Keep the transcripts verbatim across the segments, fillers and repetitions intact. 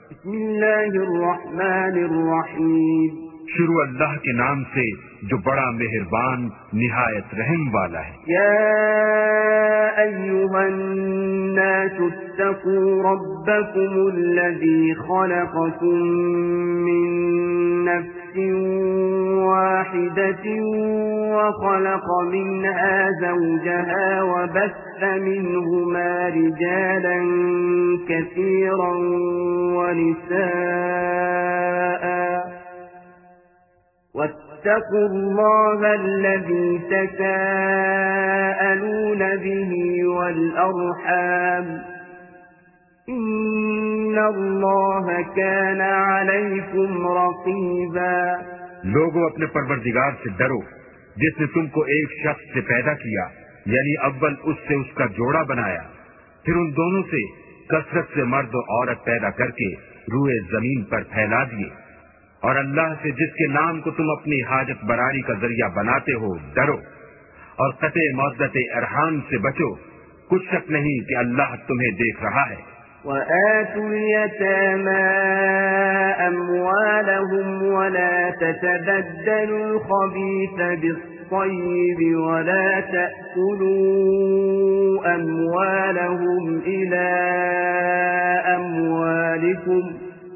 بسم اللہ الرحمن الرحیم، شروع اللہ کے نام سے جو بڑا مہربان نہایت رحم والا ہے۔ یا ایھا الناس اتقوا ربکم الذی خلقکم من نفس واحدة وخلق منها زوجها وبث منهما رجالا كثيرا ونساء واتقوا الله الذي تساءلون به والأرحام إن الله كان عليكم رقيبا۔ لوگوں اپنے پروردگار سے ڈرو جس نے تم کو ایک شخص سے پیدا کیا، یعنی اول اس سے اس کا جوڑا بنایا، پھر ان دونوں سے کثرت سے مرد و عورت پیدا کر کے روئے زمین پر پھیلا دیے، اور اللہ سے جس کے نام کو تم اپنی حاجت براری کا ذریعہ بناتے ہو ڈرو، اور قطع مودت ارحام سے بچو، کچھ شک نہیں کہ اللہ تمہیں دیکھ رہا ہے۔ وآتوا اليتامى أموالهم ولا تتبدلوا الخبيث بالطيب ولا تأكلوا أموالهم إلى أموالكم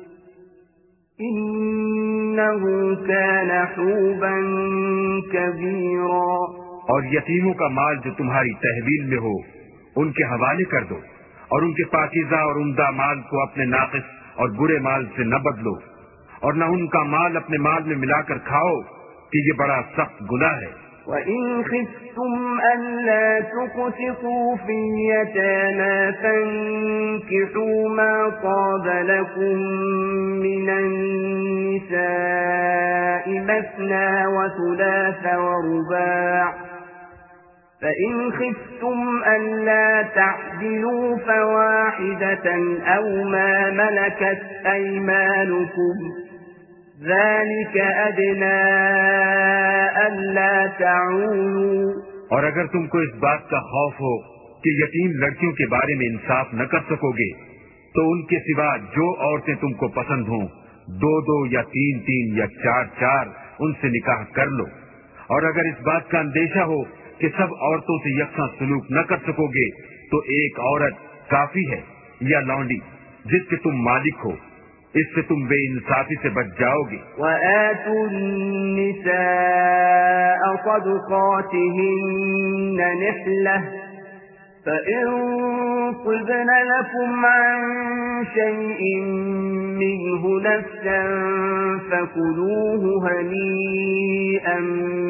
إنه كان حوبا كبيرا۔ اور یتیموں کا مال جو تمہاری تحویل میں ہو ان کے حوالے کر دو، اور ان کے پاکیزہ اور عمدہ مال کو اپنے ناقص اور برے مال سے نہ بدلو، اور نہ ان کا مال اپنے مال میں ملا کر کھاؤ کہ یہ بڑا سخت گناہ ہے۔ وَإِنْ خِفْتُمْ أَلَّا تُقْسِطُوا فِي اليَّتَامَى فَانكِحُوا مَا طَابَ لَكُم مِّنَ النِّسَاءِ مَثْنَىٰ وَثُلَاثَ وَرُبَاعَ، فَإِنْ خِفْتُمْ أَلَّا تَعْدِلُوا فَوَاحِدَةً أَوْ مَا مَلَكَتْ أَيْمَانُكُمْ ذَلِكَ أَدْنَىٰ أَلَّا تَعُولُوا۔ اور اگر تم کو اس بات کا خوف ہو کہ یتیم لڑکیوں کے بارے میں انصاف نہ کر سکو گے تو ان کے سوا جو عورتیں تم کو پسند ہوں، دو دو یا تین تین یا چار چار ان سے نکاح کر لو، اور اگر اس بات کا اندیشہ ہو کہ سب عورتوں سے یکساں سلوک نہ کر سکو گے تو ایک عورت کافی ہے یا لونڈی جس کے تم مالک ہو، اس سے تم بے انصافی سے بچ جاؤ گے۔ وَآتُوا النِّسَاءَ صَدُقَاتِهِنَّ نِحْلَةً فَإِن طِبْنَ لَكُمْ عَن شَيْءٍ مِّنْهُ نَفْسًا فَكُلُوهُ هَنِيئًا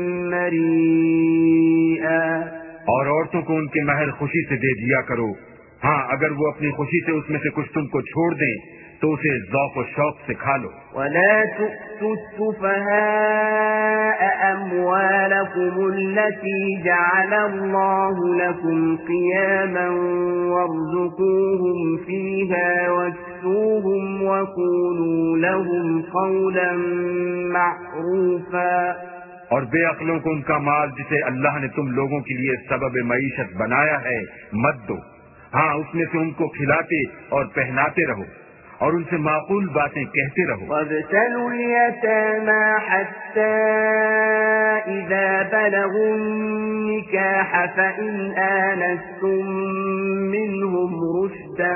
مَّرِيئًا۔ اور عورتوں کو ان کے مہر خوشی سے دے دیا کرو، ہاں اگر وہ اپنی خوشی سے اس میں سے کچھ تم کو چھوڑ دیں تو اسے ذوق و شوق سے کھا لو۔ وَلَا تُؤْتُوا السُّفَهَاءَ أَمْوَالَكُمُ الَّتِي جَعَلَ اللَّهُ لَكُمْ قِيَامًا وَارْزُقُوهُمْ فِيهَا وَاكْسُوهُمْ وَقُولُوا لَهُمْ قَوْلًا مَّعْرُوفًا۔ اور بے عقلوں کو ان کا مال جسے اللہ نے تم لوگوں کے لیے سبب معیشت بنایا ہے مت دو، ہاں اس میں سے ان کو کھلاتے اور پہناتے رہو اور ان سے معقول باتیں کہتے رہو۔ وَابْتَلُوا الْيَتَامَى حَتَّى إِذَا بَلَغُوا النِّكَاحَ فَإِنْ آنَسْتُم مِّنْهُمْ رُشْدًا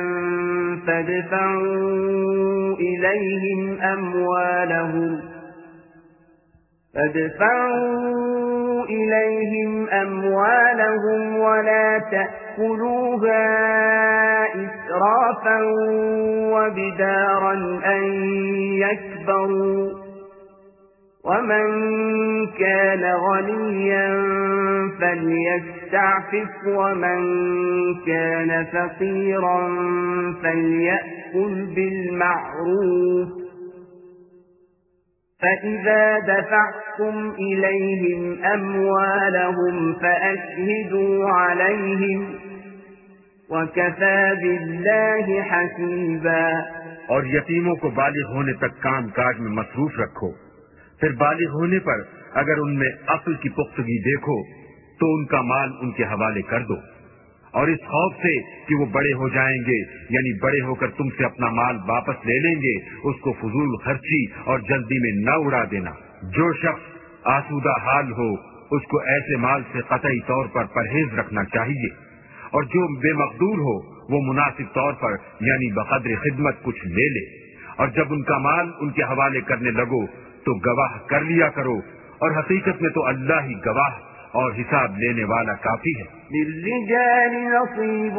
فَادْفَعُوا إِلَيْهِمْ أَمْوَالَهُمْ فادفعوا إليهم أموالهم ولا تأكلوها إسرافا وبدارا أن يكبروا ومن كان غنيا فليستعفف ومن كان فقيرا فليأكل بالمعروف فَإِذَا دَفَعْتُمْ إِلَيْهِمْ أَمْوَالَهُمْ فَأَشْهِدُوا عَلَيْهِمْ وَكَفَى بِاللَّهِ حَسِيبًا۔ اور یتیموں کو بالغ ہونے تک کام کاج میں مصروف رکھو، پھر بالغ ہونے پر اگر ان میں عقل کی پختگی دیکھو تو ان کا مال ان کے حوالے کر دو، اور اس خوف سے کہ وہ بڑے ہو جائیں گے یعنی بڑے ہو کر تم سے اپنا مال واپس لے لیں گے، اس کو فضول خرچی اور جلدی میں نہ اڑا دینا۔ جو شخص آسودہ حال ہو اس کو ایسے مال سے قطعی طور پر پرہیز رکھنا چاہیے، اور جو بے مقدور ہو وہ مناسب طور پر یعنی بقدر خدمت کچھ لے لے، اور جب ان کا مال ان کے حوالے کرنے لگو تو گواہ کر لیا کرو، اور حقیقت میں تو اللہ ہی گواہ اور حساب لینے والا کافی ہے۔ للرجال نصیب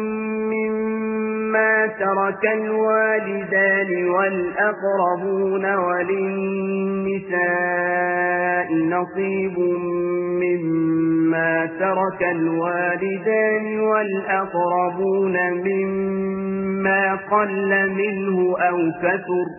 مما ترك الوالدان والأقربون وللنساء نصيب مما ترك الوالدان والأقربون مما قل منه أو كثر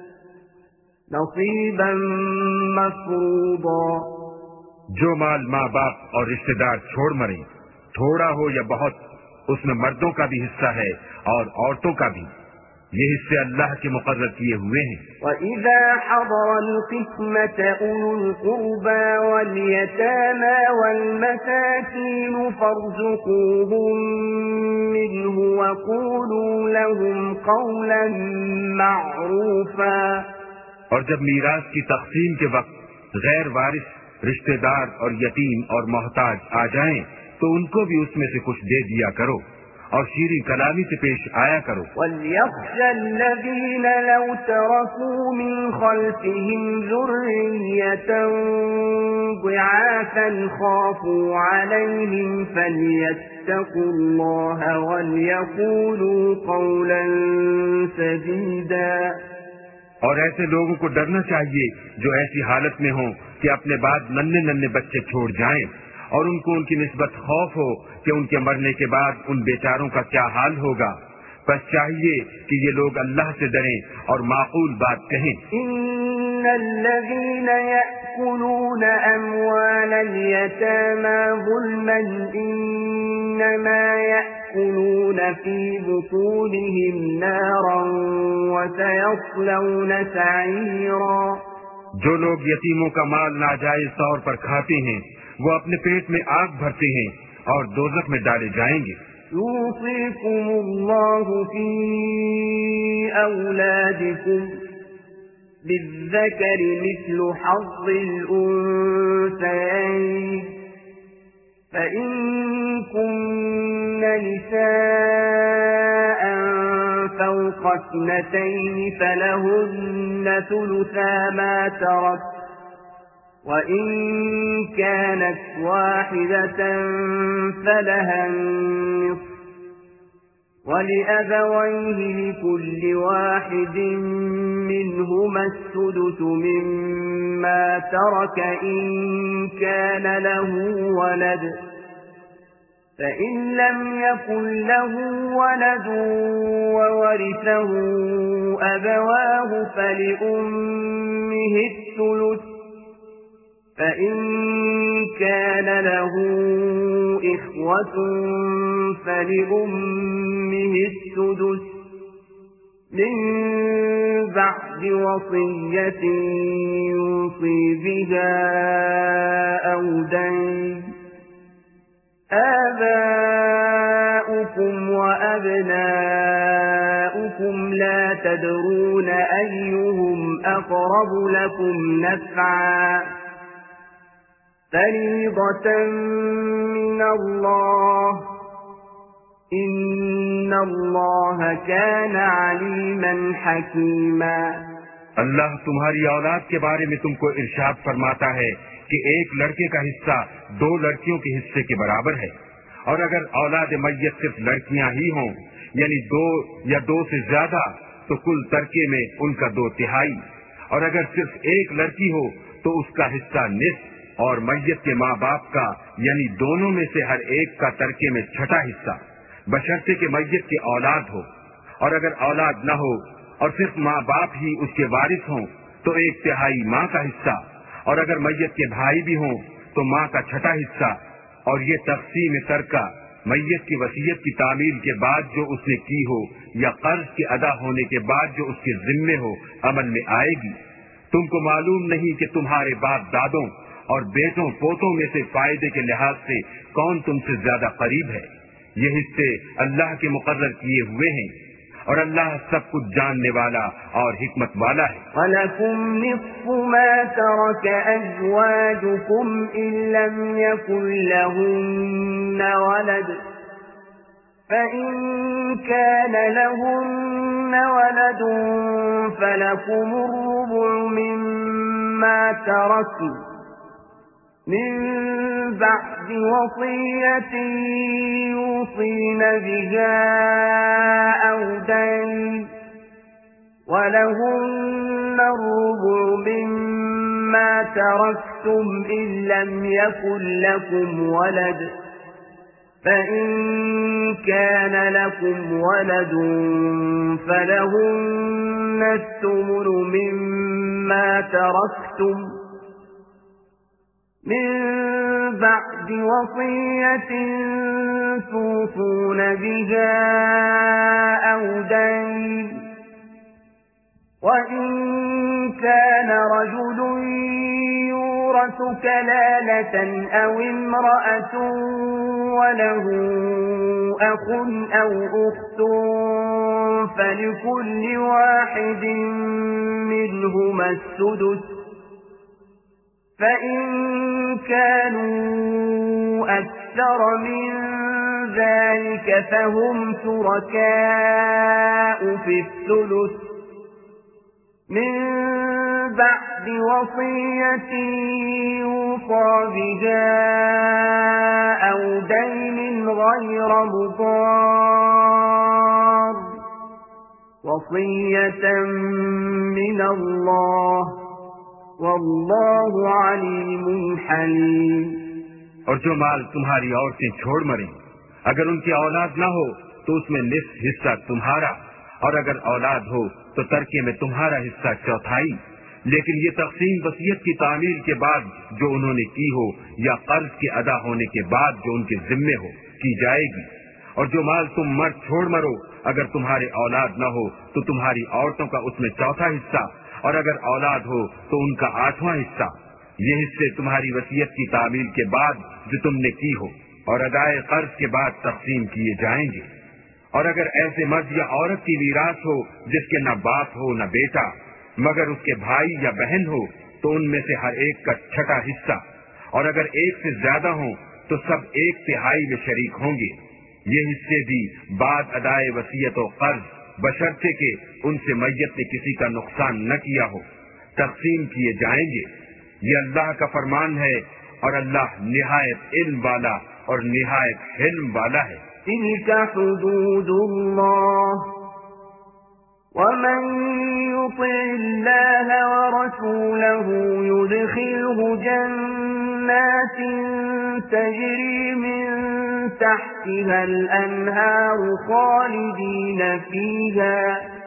نصيبا مفروضا۔ جو مال ماں باپ اور رشتہ دار چھوڑ مریں، تھوڑا ہو یا بہت، اس میں مردوں کا بھی حصہ ہے اور عورتوں کا بھی، یہ حصے اللہ کے مقرر کیے ہوئے ہیں۔ وَإِذَا حَضَرَ الْقِسْمَةَ أُولُو الْقُرْبَى وَالْيَتَامَى وَالْمَسَاكِينُ فَارْزُقُوهُم مِّنْهُ وَقُولُوا لَهُمْ قَوْلًا مَّعْرُوفًا۔ اور جب میراث کی تقسیم کے وقت غیر وارث رشتہ دار اور یتیم اور محتاج آ جائیں تو ان کو بھی اس میں سے کچھ دے دیا کرو اور شیریں کلامی سے پیش آیا کرو۔ وَلْيَخْشَ الَّذِينَ لَوْ تَرَكُوا مِنْ خَلْفِهِمْ ذُرِّيَّةً ضِعَافًا خَافُوا عَلَيْهِمْ فَلْيَتَّقُوا اللَّهَ وَلْيَقُولُوا قَوْلًا سَدِيدًا۔ اور ایسے لوگوں کو ڈرنا چاہیے جو ایسی حالت میں ہوں کہ اپنے بعد ننھے ننھے بچے چھوڑ جائیں، اور ان کو ان کی نسبت خوف ہو کہ ان کے مرنے کے بعد ان بیچاروں کا کیا حال ہوگا، بس چاہیے کہ یہ لوگ اللہ سے ڈریں اور معقول بات کہیں۔ ان الذين يأكلون اموال اليتامى ظلما انما يأكلون في بطونهم نارا وسيصلون سعيرا۔ جو لوگ یتیموں کا مال ناجائز طور پر کھاتے ہیں وہ اپنے پیٹ میں آگ بھرتے ہیں اور دوزخ میں ڈالے جائیں گے۔ يوصيكم الله في أولادكم للذكر مثل حظ الأنثيين فإن كن نساء فوق اثنتين فلهن ثلثا ما ترك وَإِن كَانَتْ وَاحِدَةً فَلَهَا النِّصْفُ وَلِأَبَوَيْهِ لِكُلِّ وَاحِدٍ مِّنْهُمَا السُّدُسُ مِمَّا تَرَكَ إِن كَانَ لَهُ وَلَدٌ فَإِن لَّمْ يَكُن لَّهُ وَلَدٌ وَوَرِثَهُ أَبَوَاهُ فَلِأُمِّهِ الثُّلُثُ فَإِن كَانَ لَهُ إِخْوَةٌ فَلِأُمِّهِ السُّدُسُ مِن بَعْدِ وَصِيَّةٍ يُوصِي بِهَا أَوْ دَيْنٍ آباؤكم وأبناؤكم لا تدرون أيهم أقرب لكم نفعا فريضة من الله إن الله كان عليما حكيما۔ اللہ تمہاری اولاد کے بارے میں تم کو ارشاد فرماتا ہے کہ ایک لڑکے کا حصہ دو لڑکیوں کے حصے کے برابر ہے، اور اگر اولاد میت صرف لڑکیاں ہی ہوں یعنی دو یا دو سے زیادہ تو کل ترکے میں ان کا دو تہائی، اور اگر صرف ایک لڑکی ہو تو اس کا حصہ نصف، اور میت کے ماں باپ کا یعنی دونوں میں سے ہر ایک کا ترکے میں چھٹا حصہ، بشرطے کہ میت کی اولاد ہو، اور اگر اولاد نہ ہو اور صرف ماں باپ ہی اس کے وارث ہوں تو ایک تہائی ماں کا حصہ، اور اگر میت کے بھائی بھی ہوں تو ماں کا چھٹا حصہ۔ اور یہ تقسیم ترکہ میت کی وصیت کی تعمیل کے بعد جو اس نے کی ہو یا قرض کے ادا ہونے کے بعد جو اس کے ذمے ہو عمل میں آئے گی۔ تم کو معلوم نہیں کہ تمہارے باپ دادوں اور بیٹوں پوتوں میں سے فائدے کے لحاظ سے کون تم سے زیادہ قریب ہے؟ یہ حصے اللہ کے مقرر کیے ہوئے ہیں اور اللہ سب کچھ جاننے والا اور حکمت والا ہے۔ وَلَكُمْ نِصْفُ مَا تَرَكَ أَزْوَاجُكُمْ إِن لَّمْ يَكُن لَّهُنَّ وَلَدٌ فَإِن كَانَ لَهُنَّ وَلَدٌ فَلَكُمُ الرُّبُعُ مِمَّا تَرَكْنَ من بعد وصية يوصين بها أو دين ولهن الربع مما تركتم إن لم يكن لكم ولد فإن كان لكم ولد فلهن الثمن مما تركتم من بعد وصية توصون بها أو دين وإن كان رجل يورث كلالة أو امرأة وله أخ أو أخت فلكل واحد منهما السدس فإن كانوا أكثر من ذلك فهم شركاء في الثلث من بعد وصية يوصى بها أو دين غير مضار وصية من الله واللہ علیم حلیم۔ اور جو مال تمہاری عورتیں چھوڑ مریں اگر ان کی اولاد نہ ہو تو اس میں نصف حصہ تمہارا اور اگر اولاد ہو تو ترکے میں تمہارا حصہ چوتھائی، لیکن یہ تقسیم وصیت کی تعمیل کے بعد جو انہوں نے کی ہو یا قرض کے ادا ہونے کے بعد جو ان کے ذمے ہو کی جائے گی۔ اور جو مال تم مرد چھوڑ مرو اگر تمہارے اولاد نہ ہو تو تمہاری عورتوں کا اس میں چوتھا حصہ اور اگر اولاد ہو تو ان کا آٹھواں حصہ۔ یہ حصے تمہاری وصیت کی تعمیل کے بعد جو تم نے کی ہو اور ادائے قرض کے بعد تقسیم کیے جائیں گے۔ اور اگر ایسے مرد یا عورت کی میراث ہو جس کے نہ باپ ہو نہ بیٹا مگر اس کے بھائی یا بہن ہو تو ان میں سے ہر ایک کا چھٹا حصہ، اور اگر ایک سے زیادہ ہوں تو سب ایک تہائی میں شریک ہوں گے۔ یہ حصے بھی بعد ادائے وصیت و قرض بشرطے کہ ان سے میت نے کسی کا نقصان نہ کیا ہو تقسیم کیے جائیں گے۔ یہ اللہ کا فرمان ہے اور اللہ نہایت علم والا اور نہایت حلم والا ہے۔ تلك حدود اللہ ومن يطع الله ورسوله يدخله جنات تجري من تحتها الأنهار خالدين فيها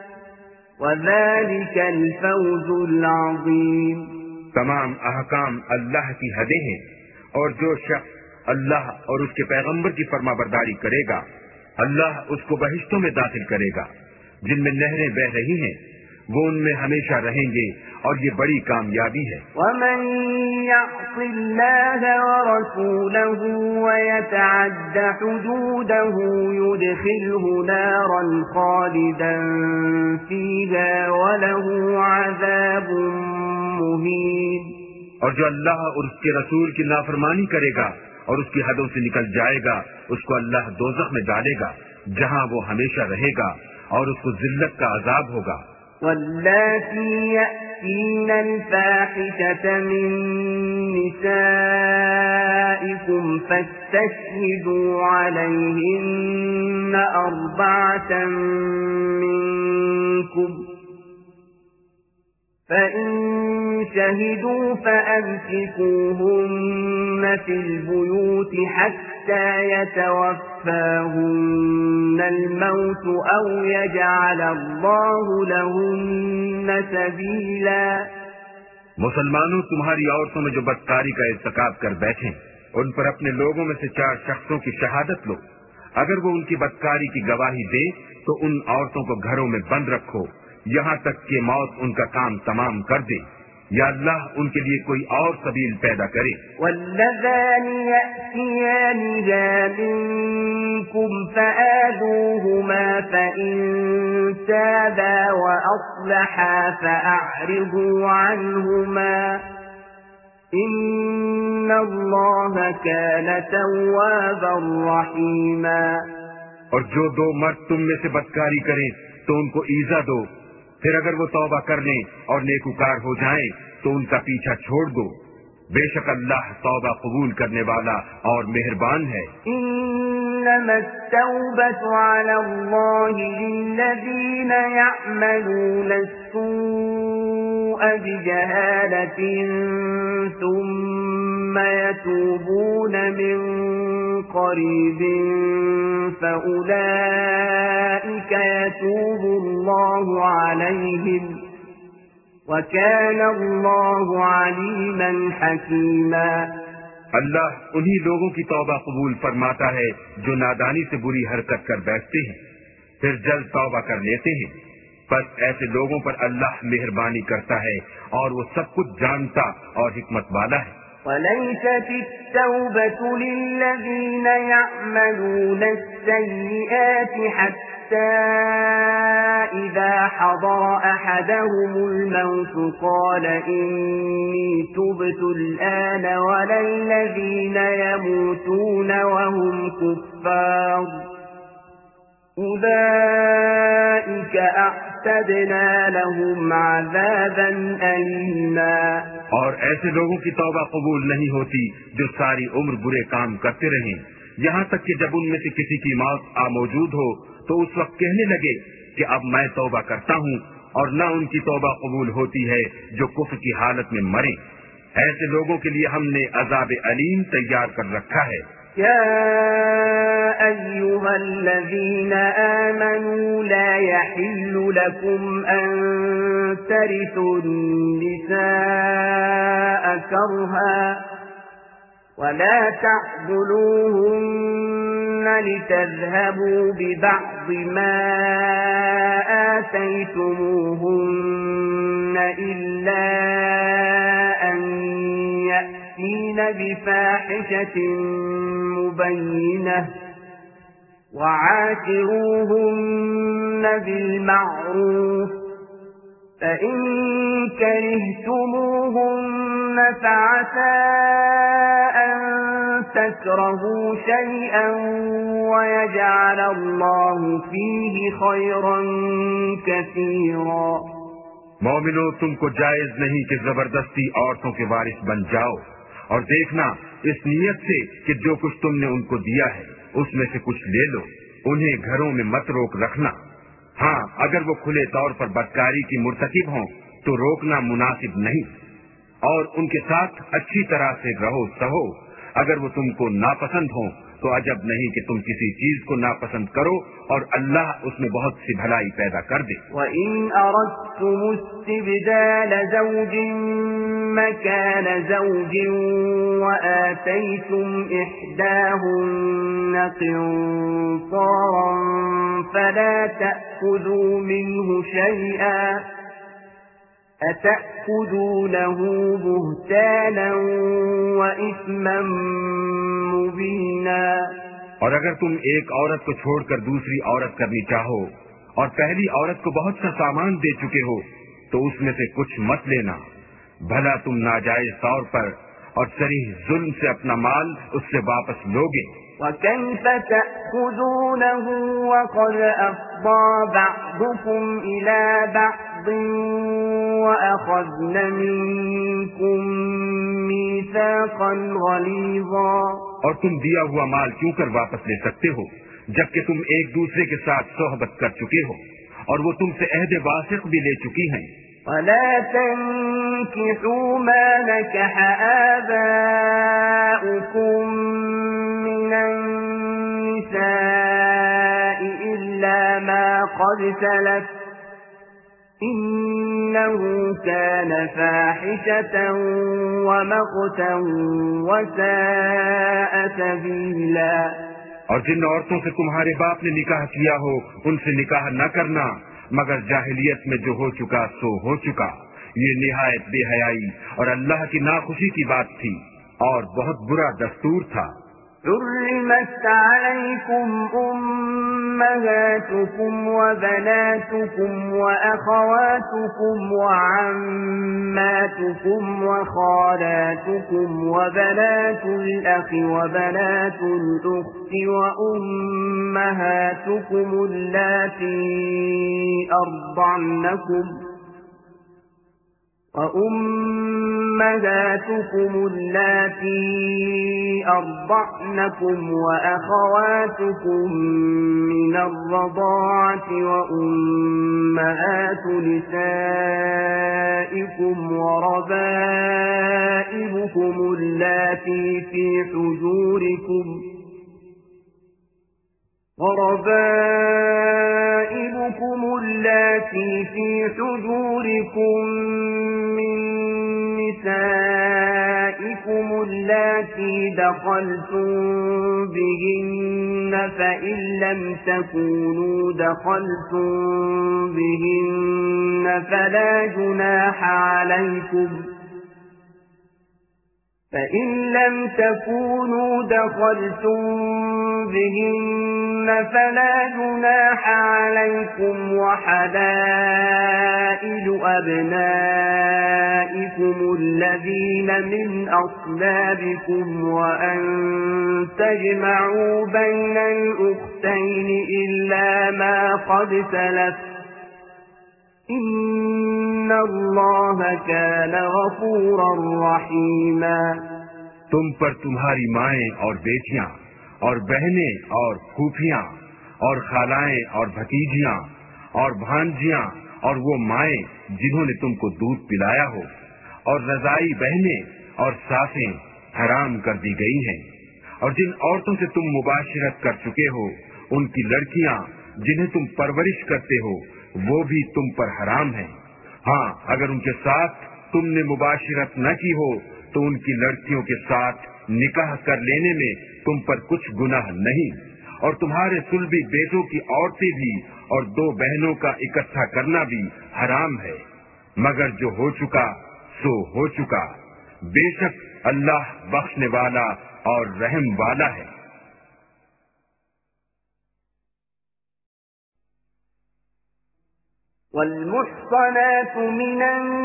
وذلك الفوز العظيم۔ تمام احکام اللہ کی حدیں ہیں، اور جو شخص اللہ اور اس کے پیغمبر کی فرما برداری کرے گا اللہ اس کو بہشتوں میں داخل کرے گا جن میں نہریں بہ رہی ہیں، وہ ان میں ہمیشہ رہیں گے اور یہ بڑی کامیابی ہے۔ ومن يعص الله ورسوله ويتعد حدوده يدخله نارا خالدا فيها وله عذاب مهين۔ اور جو اللہ اور اس کے رسول کی نافرمانی کرے گا اور اس کی حدوں سے نکل جائے گا اس کو اللہ دوزخ میں ڈالے گا جہاں وہ ہمیشہ رہے گا اور اس کو ذلت کا عذاب ہوگا۔ واللاتی یأتین الفاحشة من نسائکم فاستشهدوا علیہن اربعة منکم فإن شهدوا فأمسكوهن في البيوت حتى يتوفاهن الموت أو يجعل الله لهن سبيلا۔ مسلمانوں تمہاری عورتوں میں جو بدکاری کا ارتکاب کر بیٹھیں ان پر اپنے لوگوں میں سے چار شخصوں کی شہادت لو، اگر وہ ان کی بدکاری کی گواہی دے تو ان عورتوں کو گھروں میں بند رکھو یہاں تک کہ موت ان کا کام تمام کر دے، یا اللہ ان کے لیے کوئی اور سبیل پیدا کرے. واللذان يأتيانها منكم فآذوهما فإن تابا وأصلحا فأعرضوا عنهما إن الله كان توابا رحيما. اور جو دو مرد تم میں سے بدکاری کریں تو ان کو ایذا دو، پھر اگر وہ توبہ کر لیں اور نیکوکار ہو جائیں تو ان کا پیچھا چھوڑ دو، بے شک اللہ توبہ قبول کرنے والا اور مہربان ہے. انما التوبة على الله للذين يعملون السوء بجهالة ثم يتوبون من قريب فأولئك يتوب الله عليهم وَكَانَ اللَّهُ عَلِيمًا حَكِيمًا. اللہ انہی لوگوں کی توبہ قبول فرماتا ہے جو نادانی سے بری حرکت کر بیٹھتے ہیں پھر جلد توبہ کر لیتے ہیں، بس ایسے لوگوں پر اللہ مہربانی کرتا ہے اور وہ سب کچھ جانتا اور حکمت والا ہے. وَلَيْسَتِ التَّوْبَةُ لِلَّذِينَ يَعْمَلُونَ السَّيِّئَاتِ حَتَّى إذا حضر أحدهم الموت قال إني تبت الآن ولا الذين يموتون وهم كفار أولئك أعتدنا لهم عذابا أليما. اور ایسے لوگوں کی توبہ قبول نہیں ہوتی جو ساری عمر برے کام کرتے رہیں یہاں تک کہ جب ان میں سے کسی کی موت آ موجود ہو تو اس وقت کہنے لگے کہ اب میں توبہ کرتا ہوں، اور نہ ان کی توبہ قبول ہوتی ہے جو کفر کی حالت میں مرے. ایسے لوگوں کے لیے ہم نے عذاب علیم تیار کر رکھا ہے. یا ایھا الذین آمنوا لا یحل لکم ان ترثوا النساء کرها ولا تعضلوهن لتذهبوا ببعض ما آتيتموهن إلا أن يأتين بفاحشة مبينة وعاشروهن بالمعروف فإن كرهتموهن فعسى أن تكرهوا شيئا ويجعل الله فيه خيرا كثيرا. مومنو، تم کو جائز نہیں کہ زبردستی عورتوں کے وارث بن جاؤ، اور دیکھنا اس نیت سے کہ جو کچھ تم نے ان کو دیا ہے اس میں سے کچھ لے لو، انہیں گھروں میں مت روک رکھنا. ہاں، اگر وہ کھلے طور پر بدکاری کی مرتکب ہوں تو روکنا مناسب نہیں، اور ان کے ساتھ اچھی طرح سے رہو سہو. اگر وہ تم کو ناپسند ہوں تو عجب نہیں کہ تم کسی چیز کو ناپسند کرو اور اللہ اس میں بہت سی بھلائی پیدا کر دے. وَإِنْ أَرَدْتُمُ اسْتِبْدَالَ زَوْجٍ مَكَانَ زَوْجٍ وَآتَيْتُمْ إِحْدَاهُنَّ قِنطَارًا فَلَا تَأْخُذُوا مِنْهُ شَيْئًا أَتَأْخُذُونَهُ بُهْتَانًا وَإِثْمًا مُبِينًا. اور اگر تم ایک عورت کو چھوڑ کر دوسری عورت کرنی چاہو اور پہلی عورت کو بہت سا سامان دے چکے ہو تو اس میں سے کچھ مت لینا، بھلا تم ناجائز طور پر اور صریح ظلم سے اپنا مال اس سے واپس لوگے. وَكَيْفَ تَأْخُذُونَهُ وَقَدْ أَفْضَىٰ بَعْضُكُمْ إِلَىٰ بَعْضٍ وَأَخَذْنَ مِنكُم مِّيثَاقًا غَلِيظًا. اور تم دیا ہوا مال کیوں کر واپس لے سکتے ہو جبکہ تم ایک دوسرے کے ساتھ صحبت کر چکے ہو اور وہ تم سے عہد واثق بھی لے چکی ہیں. وَلَا تَنكِحُوا مَا نَكَحَ آبَاؤُكُم مِّنَ النِّسَاءِ إِلَّا مَا قَدْ سَلَفَ إِنَّهُ كَانَ فَاحِشَةً وَمَقْتًا وَسَاءَ سَبِيلًا. اور جن عورتوں سے تمہارے باپ نے نکاح کیا ہو ان سے نکاح نہ کرنا مگر جاہلیت میں جو ہو چکا سو ہو چکا، یہ نہایت بے حیائی اور اللہ کی ناخوشی کی بات تھی اور بہت برا دستور تھا۔ حرمت عليكم أمهاتكم وبناتكم وأخواتكم وعماتكم وخالاتكم وبنات الأخ وبنات الأخت وأمهاتكم اللاتي أرضعنكم وأمهاتكم اللاتي أرضعنكم وأخواتكم من الرضاعة وأمهات نسائكم وربائبكم اللاتي في حجوركم وربائبكم اللاتي في حجوركم من نسائكم اللاتي دخلتم بهن فإن لم تكونوا دخلتم بهن فلا جناح عليكم فإن لم تكونوا دخلتم بهن فلا جناح عليكم وحلائل أبنائكم الذين من أصلابكم وأن تجمعوا بين الأختين إلا ما قد سلف إن اللہ کان غفورا رحیما۔ تم پر تمہاری مائیں اور بیٹیاں اور بہنیں اور پھوپھیاں اور خالائیں اور بھتیجیاں اور بھانجیاں اور وہ مائیں جنہوں نے تم کو دودھ پلایا ہو اور رضائی بہنیں اور ساسیں حرام کر دی گئی ہیں، اور جن عورتوں سے تم مباشرت کر چکے ہو ان کی لڑکیاں جنہیں تم پرورش کرتے ہو وہ بھی تم پر حرام ہیں۔ ہاں اگر ان کے ساتھ تم نے مباشرت نہ کی ہو تو ان کی لڑکیوں کے ساتھ نکاح کر لینے میں تم پر کچھ گناہ نہیں، اور تمہارے صلبی بیٹوں کی عورتیں بھی اور دو بہنوں کا اکٹھا کرنا بھی حرام ہے، مگر جو ہو چکا سو ہو چکا، بے شک اللہ بخشنے والا اور رحم والا ہے۔ والمحصنات من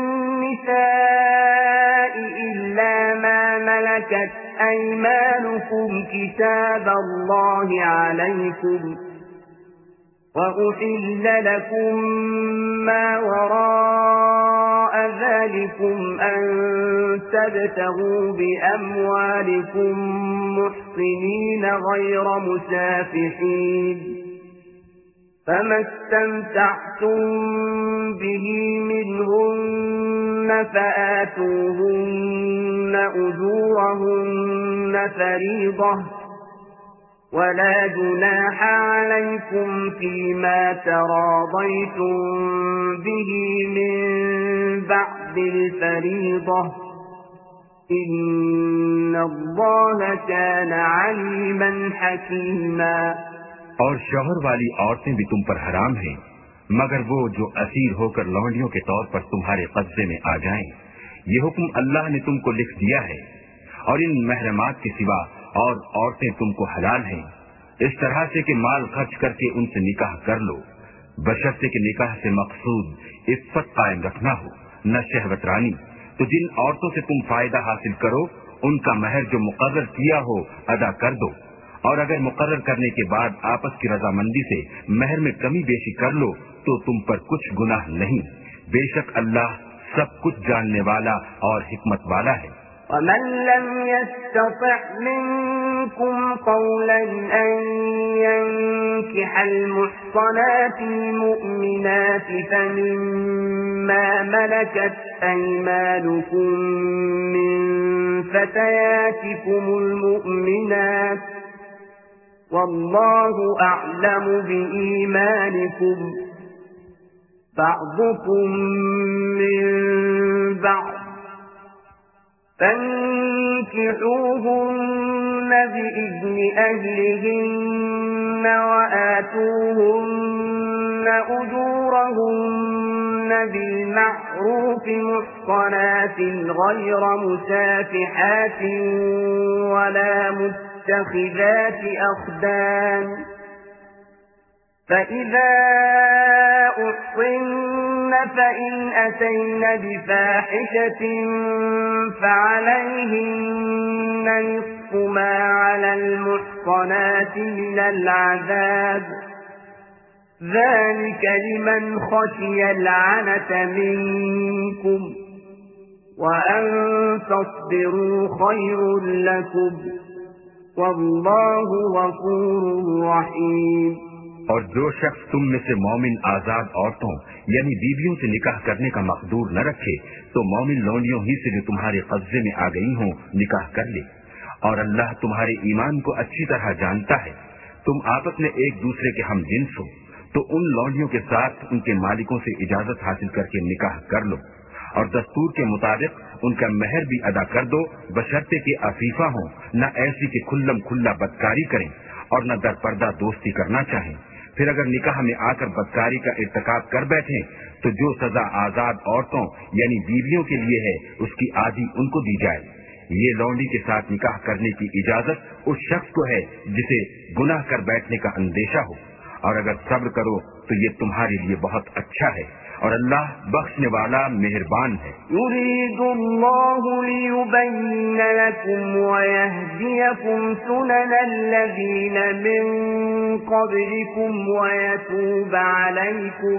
النساء إلا ما ملكت أيمانكم كتاب الله عليكم وأحل لكم ما وراء ذلكم أن تبتغوا بأموالكم محصنين غير مسافحين فما استمتعتم به منهن فآتوهن أجورهن فريضة ولا جناح عليكم فيما تراضيتم به من بعد الفريضة إن الله كان عليما حكيما۔ اور شوہر والی عورتیں بھی تم پر حرام ہیں مگر وہ جو اسیر ہو کر لونڈیوں کے طور پر تمہارے قبضے میں آ جائیں، یہ حکم اللہ نے تم کو لکھ دیا ہے، اور ان محرمات کے سوا اور عورتیں تم کو حلال ہیں، اس طرح سے کہ مال خرچ کر کے ان سے نکاح کر لو، بشرطے کہ نکاح سے مقصود عفت قائم رکھنا ہو نہ شہوت رانی۔ تو جن عورتوں سے تم فائدہ حاصل کرو ان کا مہر جو مقرر کیا ہو ادا کر دو، اور اگر مقرر کرنے کے بعد آپس کی رضامندی سے مہر میں کمی بیشی کر لو تو تم پر کچھ گناہ نہیں، بے شک اللہ سب کچھ جاننے والا اور حکمت والا ہے۔ ومن لم يستطع منكم قولا أن ينكح المحصنات المؤمنات فمما ملكت أيمانكم من فتياتكم المؤمنات والله أعلم بإيمانكم بعضكم من بعض فانكحوهن بإذن أهلهن وآتوهن أجورهن بالمعروف محصنات غير مسافحات ولا متخذات أخدان فإذا أحصن فإن أتين بفاحشة فعليهن نصف ما على المحصنات من العذاب ذلك لمن خشي العنة منكم وأن تصبروا خير لكم والله غفور رحيم۔ اور جو شخص تم میں سے مومن آزاد عورتوں یعنی بیویوں سے نکاح کرنے کا مقدور نہ رکھے تو مومن لونڈیوں ہی سے جو تمہارے قبضے میں آ گئی ہوں نکاح کر لے، اور اللہ تمہارے ایمان کو اچھی طرح جانتا ہے۔ تم آپس میں ایک دوسرے کے ہم جنس ہو تو ان لونڈیوں کے ساتھ ان کے مالکوں سے اجازت حاصل کر کے نکاح کر لو، اور دستور کے مطابق ان کا مہر بھی ادا کر دو، بشرطے کہ عفیفہ ہوں، نہ ایسی کہ کھلم کھلا بدکاری کریں اور نہ در پردہ دوستی کرنا چاہیں۔ پھر اگر نکاح میں آ کر بدکاری کا ارتکاب کر بیٹھیں تو جو سزا آزاد عورتوں یعنی بیویوں کے لیے ہے اس کی آدھی ان کو دی جائے۔ یہ لونڈی کے ساتھ نکاح کرنے کی اجازت اس شخص کو ہے جسے گناہ کر بیٹھنے کا اندیشہ ہو، اور اگر صبر کرو تو یہ تمہارے لیے بہت اچھا ہے، اور اللہ بخشنے والا مہربان ہے۔ يريد الله ليبين لكم ويهديكم سنن الذين من قبلكم ويتوب عليكم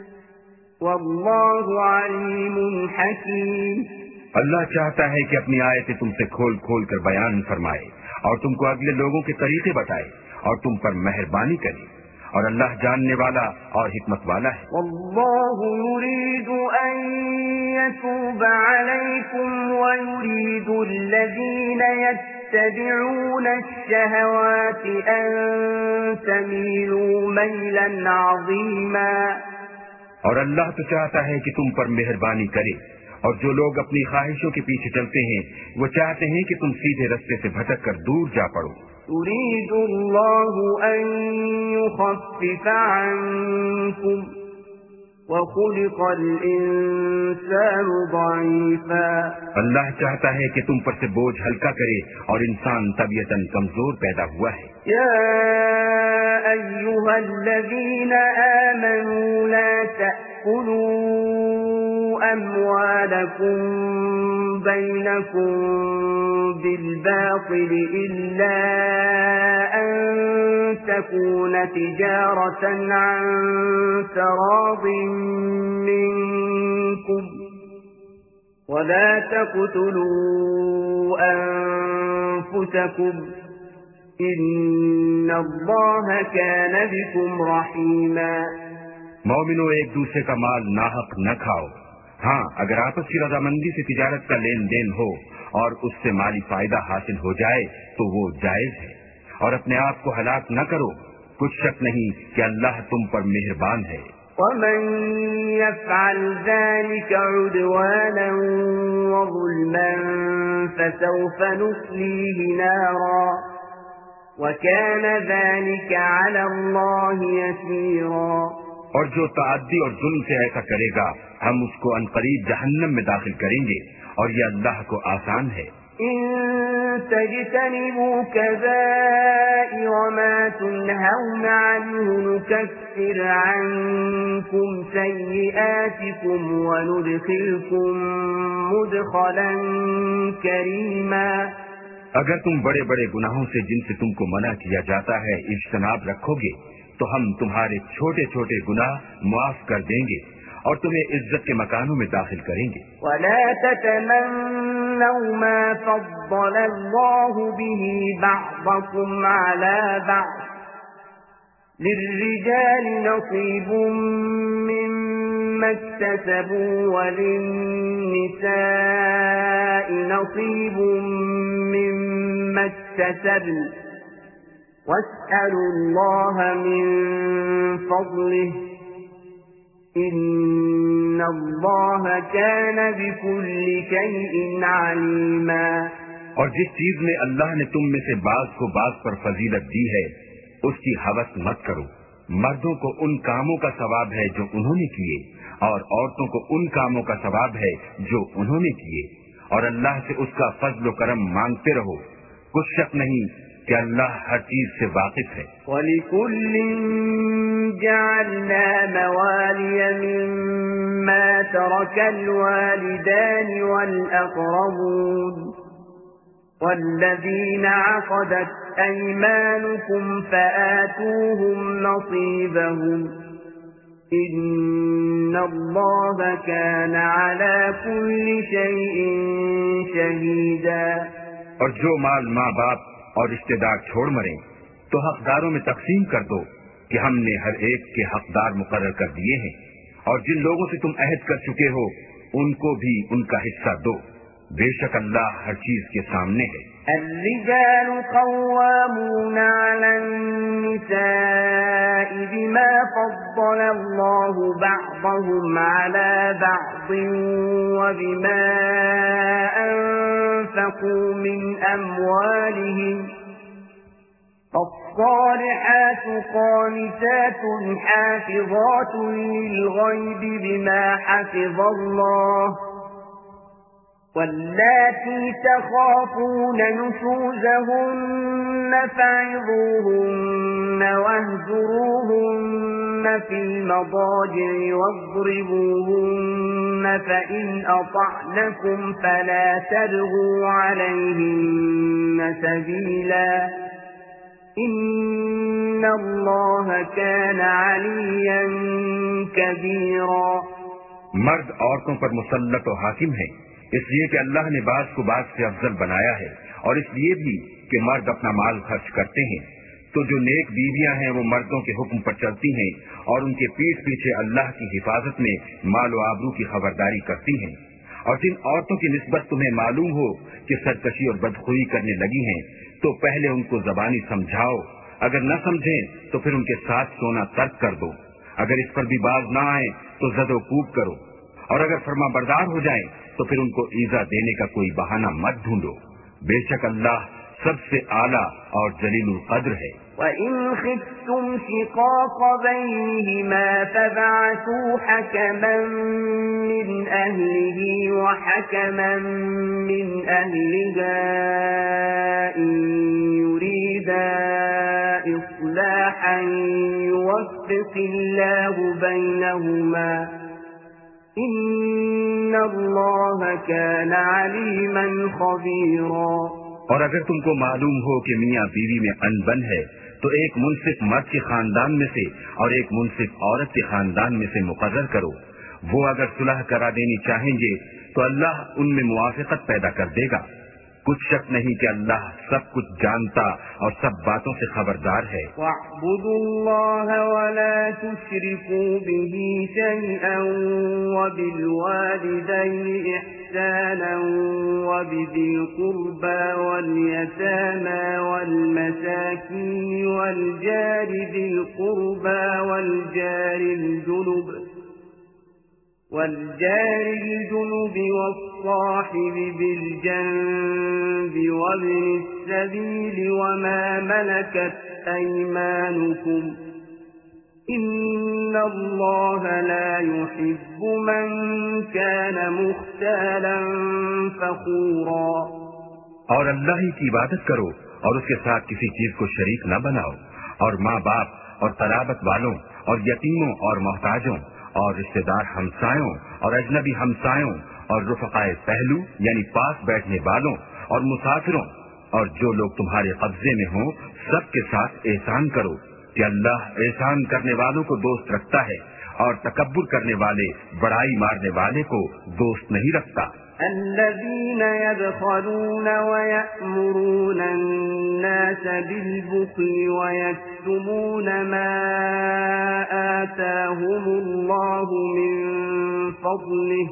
والله عليم حكيم۔ اللہ چاہتا ہے کہ اپنی آیتیں تم سے کھول کھول کر بیان فرمائے اور تم کو اگلے لوگوں کے طریقے بتائے اور تم پر مہربانی کرے، اور اللہ جاننے والا اور حکمت والا ہے۔ والله يريد أن يتوب عليكم ويريد الذين يتبعون الشهوات أن تميلوا ميلا عظيما۔ اور اللہ تو چاہتا ہے کہ تم پر مہربانی کرے، اور جو لوگ اپنی خواہشوں کے پیچھے چلتے ہیں وہ چاہتے ہیں کہ تم سیدھے رستے سے بھٹک کر دور جا پڑو۔ يريد الله أن يخفف عنكم وخلق الإنسان ضعيفا۔ اللہ چاہتا ہے کہ تم پر سے بوجھ ہلکا کرے، اور انسان طبیعتاً کمزور پیدا ہوا ہے۔ يا أيها الذين آمنوا لا تأكلوا أموالكم بينكم بالباطل إلا أن تكون تجارة عن تراض منكم ولا تقتلوا أنفسكم إن الله كان بكم رحيما۔ مومنو، ایک دوسرے کا مال ناحق نہ کھاؤ۔ ہاں، اگر آپس کی رضامندی سے تجارت کا لین دین ہو اور اس سے مالی فائدہ حاصل ہو جائے تو وہ جائز ہے، اور اپنے آپ کو ہلاک نہ کرو، کچھ شک نہیں کہ اللہ تم پر مہربان ہے۔ ومن يفعل ذلك عدوانا وظلما فسوف نصليه نارا وكان ذلك على الله يسيرا۔ اور جو تعدی اور ظلم سے ایسا کرے گا ہم اس کو عنقریب جہنم میں داخل کریں گے، اور یہ اللہ کو آسان ہے۔ إن تجتنبوا كبائر ما تنهون عنه نكفر عنكم سيئاتكم وندخلكم مدخلا كريما۔ اگر تم بڑے بڑے گناہوں سے جن سے تم کو منع کیا جاتا ہے اجتناب رکھو گے تو ہم تمہارے چھوٹے چھوٹے گناہ معاف کر دیں گے اور تمہیں عزت کے مکانوں میں داخل کریں گے۔ ولا تتمنوا ما فضل الله به بعضكم على بعض للرجال نصيب مما اكتسبوا وللنساء نصيب مما اكتسبن واسألوا الله من فضله إن الله كان بكل شيء عليما۔ اور جس چیز میں اللہ نے تم میں سے بعض کو بعض پر فضیلت دی ہے اس کی ہوس مت کرو، مردوں کو ان کاموں کا ثواب ہے جو انہوں نے کیے اور عورتوں کو ان کاموں کا ثواب ہے جو انہوں نے کیے، اور اللہ سے اس کا فضل و کرم مانگتے رہو، کچھ شک نہیں کہ اللہ ہر چیز سے واقف ہے۔ وَلِكُلٍّ جَعَلْنَا مَوَالِيَ مِمَّا تَرَكَ الْوَالِدَانِ وَالْأَقْرَبُونَ وَالَّذِينَ عَقَدَتْ أَيْمَانُكُمْ فَآتُوهُمْ نَصِيبَهُمْ إِنَّ اللَّهَ كَانَ عَلَى كُلِّ شَيْءٍ شَهِيدًا۔ اور جو مال ماں باپ اور رشتہ دار چھوڑ مریں تو حقداروں میں تقسیم کر دو کہ ہم نے ہر ایک کے حقدار مقرر کر دیے ہیں، اور جن لوگوں سے تم عہد کر چکے ہو ان کو بھی ان کا حصہ دو، بے شک اللہ ہر چیز کے سامنے ہے۔ الرجال قوامون على النساء بما فضل الله بعضهم على بعض وبما أنفقوا من أموالهم الصالحات قانتات حافظات للغيب بما حفظ الله واللاتي تخافون نشوزهن فعظوهن واهجروهن في المضاجع واضربوهن فإن أطعنكم فلا تبغوا عليهن سبيلا إن الله كان عليا كبيرا۔ مرد عورتوں پر مسلط و حاکم ہیں، اس لیے کہ اللہ نے بعض کو بعض سے افضل بنایا ہے، اور اس لیے بھی کہ مرد اپنا مال خرچ کرتے ہیں، تو جو نیک بیویاں ہیں وہ مردوں کے حکم پر چلتی ہیں اور ان کے پیٹھ پیچھے اللہ کی حفاظت میں مال و آبرو کی خبرداری کرتی ہیں۔ اور جن عورتوں کی نسبت تمہیں معلوم ہو کہ سرکشی اور بدخوئی کرنے لگی ہیں تو پہلے ان کو زبانی سمجھاؤ، اگر نہ سمجھیں تو پھر ان کے ساتھ سونا ترک کر دو، اگر اس پر بھی باز نہ آئیں تو زد و کوب کرو، اور اگر فرما بردار ہو جائیں تو پھر ان کو ایذا دینے کا کوئی بہانہ مت ڈھونڈو، بے شک اللہ سب سے اعلیٰ اور جلیل القدر ہے۔ وَإِنْ خِفْتُمْ شِقَاقَ بَيْنِهِمَا فَابْعَثُوا حَكَمًا مِّنْ أَهْلِهِ وَحَكَمًا مِّنْ أَهْلِهَا إِنْ يُرِيدَا إِصْلَاحًا يُوَفِّقِ اللَّهُ بَيْنَهُمَا إِنَّ اللَّهَ كَانَ عَلِيمًا خَبِيرًا۔ اور اگر تم کو معلوم ہو کہ میاں بیوی میں انبن ہے تو ایک منصف مرد کے خاندان میں سے اور ایک منصف عورت کے خاندان میں سے مقرر کرو، وہ اگر صلح کرا دینی چاہیں گے تو اللہ ان میں موافقت پیدا کر دے گا، کچھ شک نہیں کہ اللہ سب کچھ جانتا اور سب باتوں سے خبردار ہے۔ وَاعْبُدُوا اللَّهَ وَلَا تُشْرِكُوا بِهِ شَيْئًا وَبِالْوَالِدَيْنِ إِحْسَانًا وَبِذِي الْقُرْبَى وَالْيَتَامَى وَالْمَسَاكِينِ وَالْجَارِ ذِي الْقُرْبَى وَالْجَارِ الْجُنُبِ والجار الجنب والصاحب بالجنب وابن السبيل وما ملكت أيمانكم إن الله لا يحب من كان مختالا فخورا۔ اور اللہ ہی کی عبادت کرو اور اس کے ساتھ کسی چیز کو شریک نہ بناؤ، اور ماں باپ اور قرابت والوں اور یتیموں اور محتاجوں اور رشتہ دار ہمسایوں اور اجنبی ہمسایوں اور رفقائے پہلو یعنی پاس بیٹھنے والوں اور مسافروں اور جو لوگ تمہارے قبضے میں ہوں سب کے ساتھ احسان کرو، کہ اللہ احسان کرنے والوں کو دوست رکھتا ہے اور تکبر کرنے والے بڑائی مارنے والے کو دوست نہیں رکھتا۔ الذين يبخلون ويأمرون الناس بالبخل ويكتمون ما آتاهم الله من فضله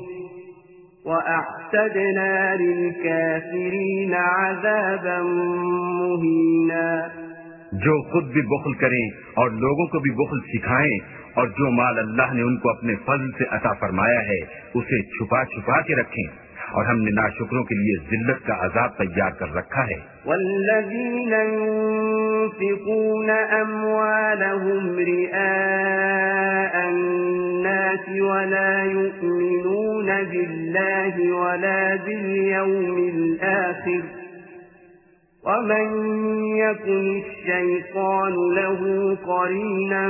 وأعتدنا للكافرين عذابا مهينا۔ جو خود بھی بخل کریں اور لوگوں کو بھی بخل سکھائیں، اور جو مال اللہ نے ان کو اپنے فضل سے عطا فرمایا ہے اسے چھپا چھپا کے رکھیں، اور ہم نے ناشکروں کے لیے ذلت کا عذاب تیار کر رکھا ہے۔ والذین ينفقون اموالهم رئاء الناس ولا يؤمنون بالله ولا باليوم الآخر ومن يكن الشيطان له قرينا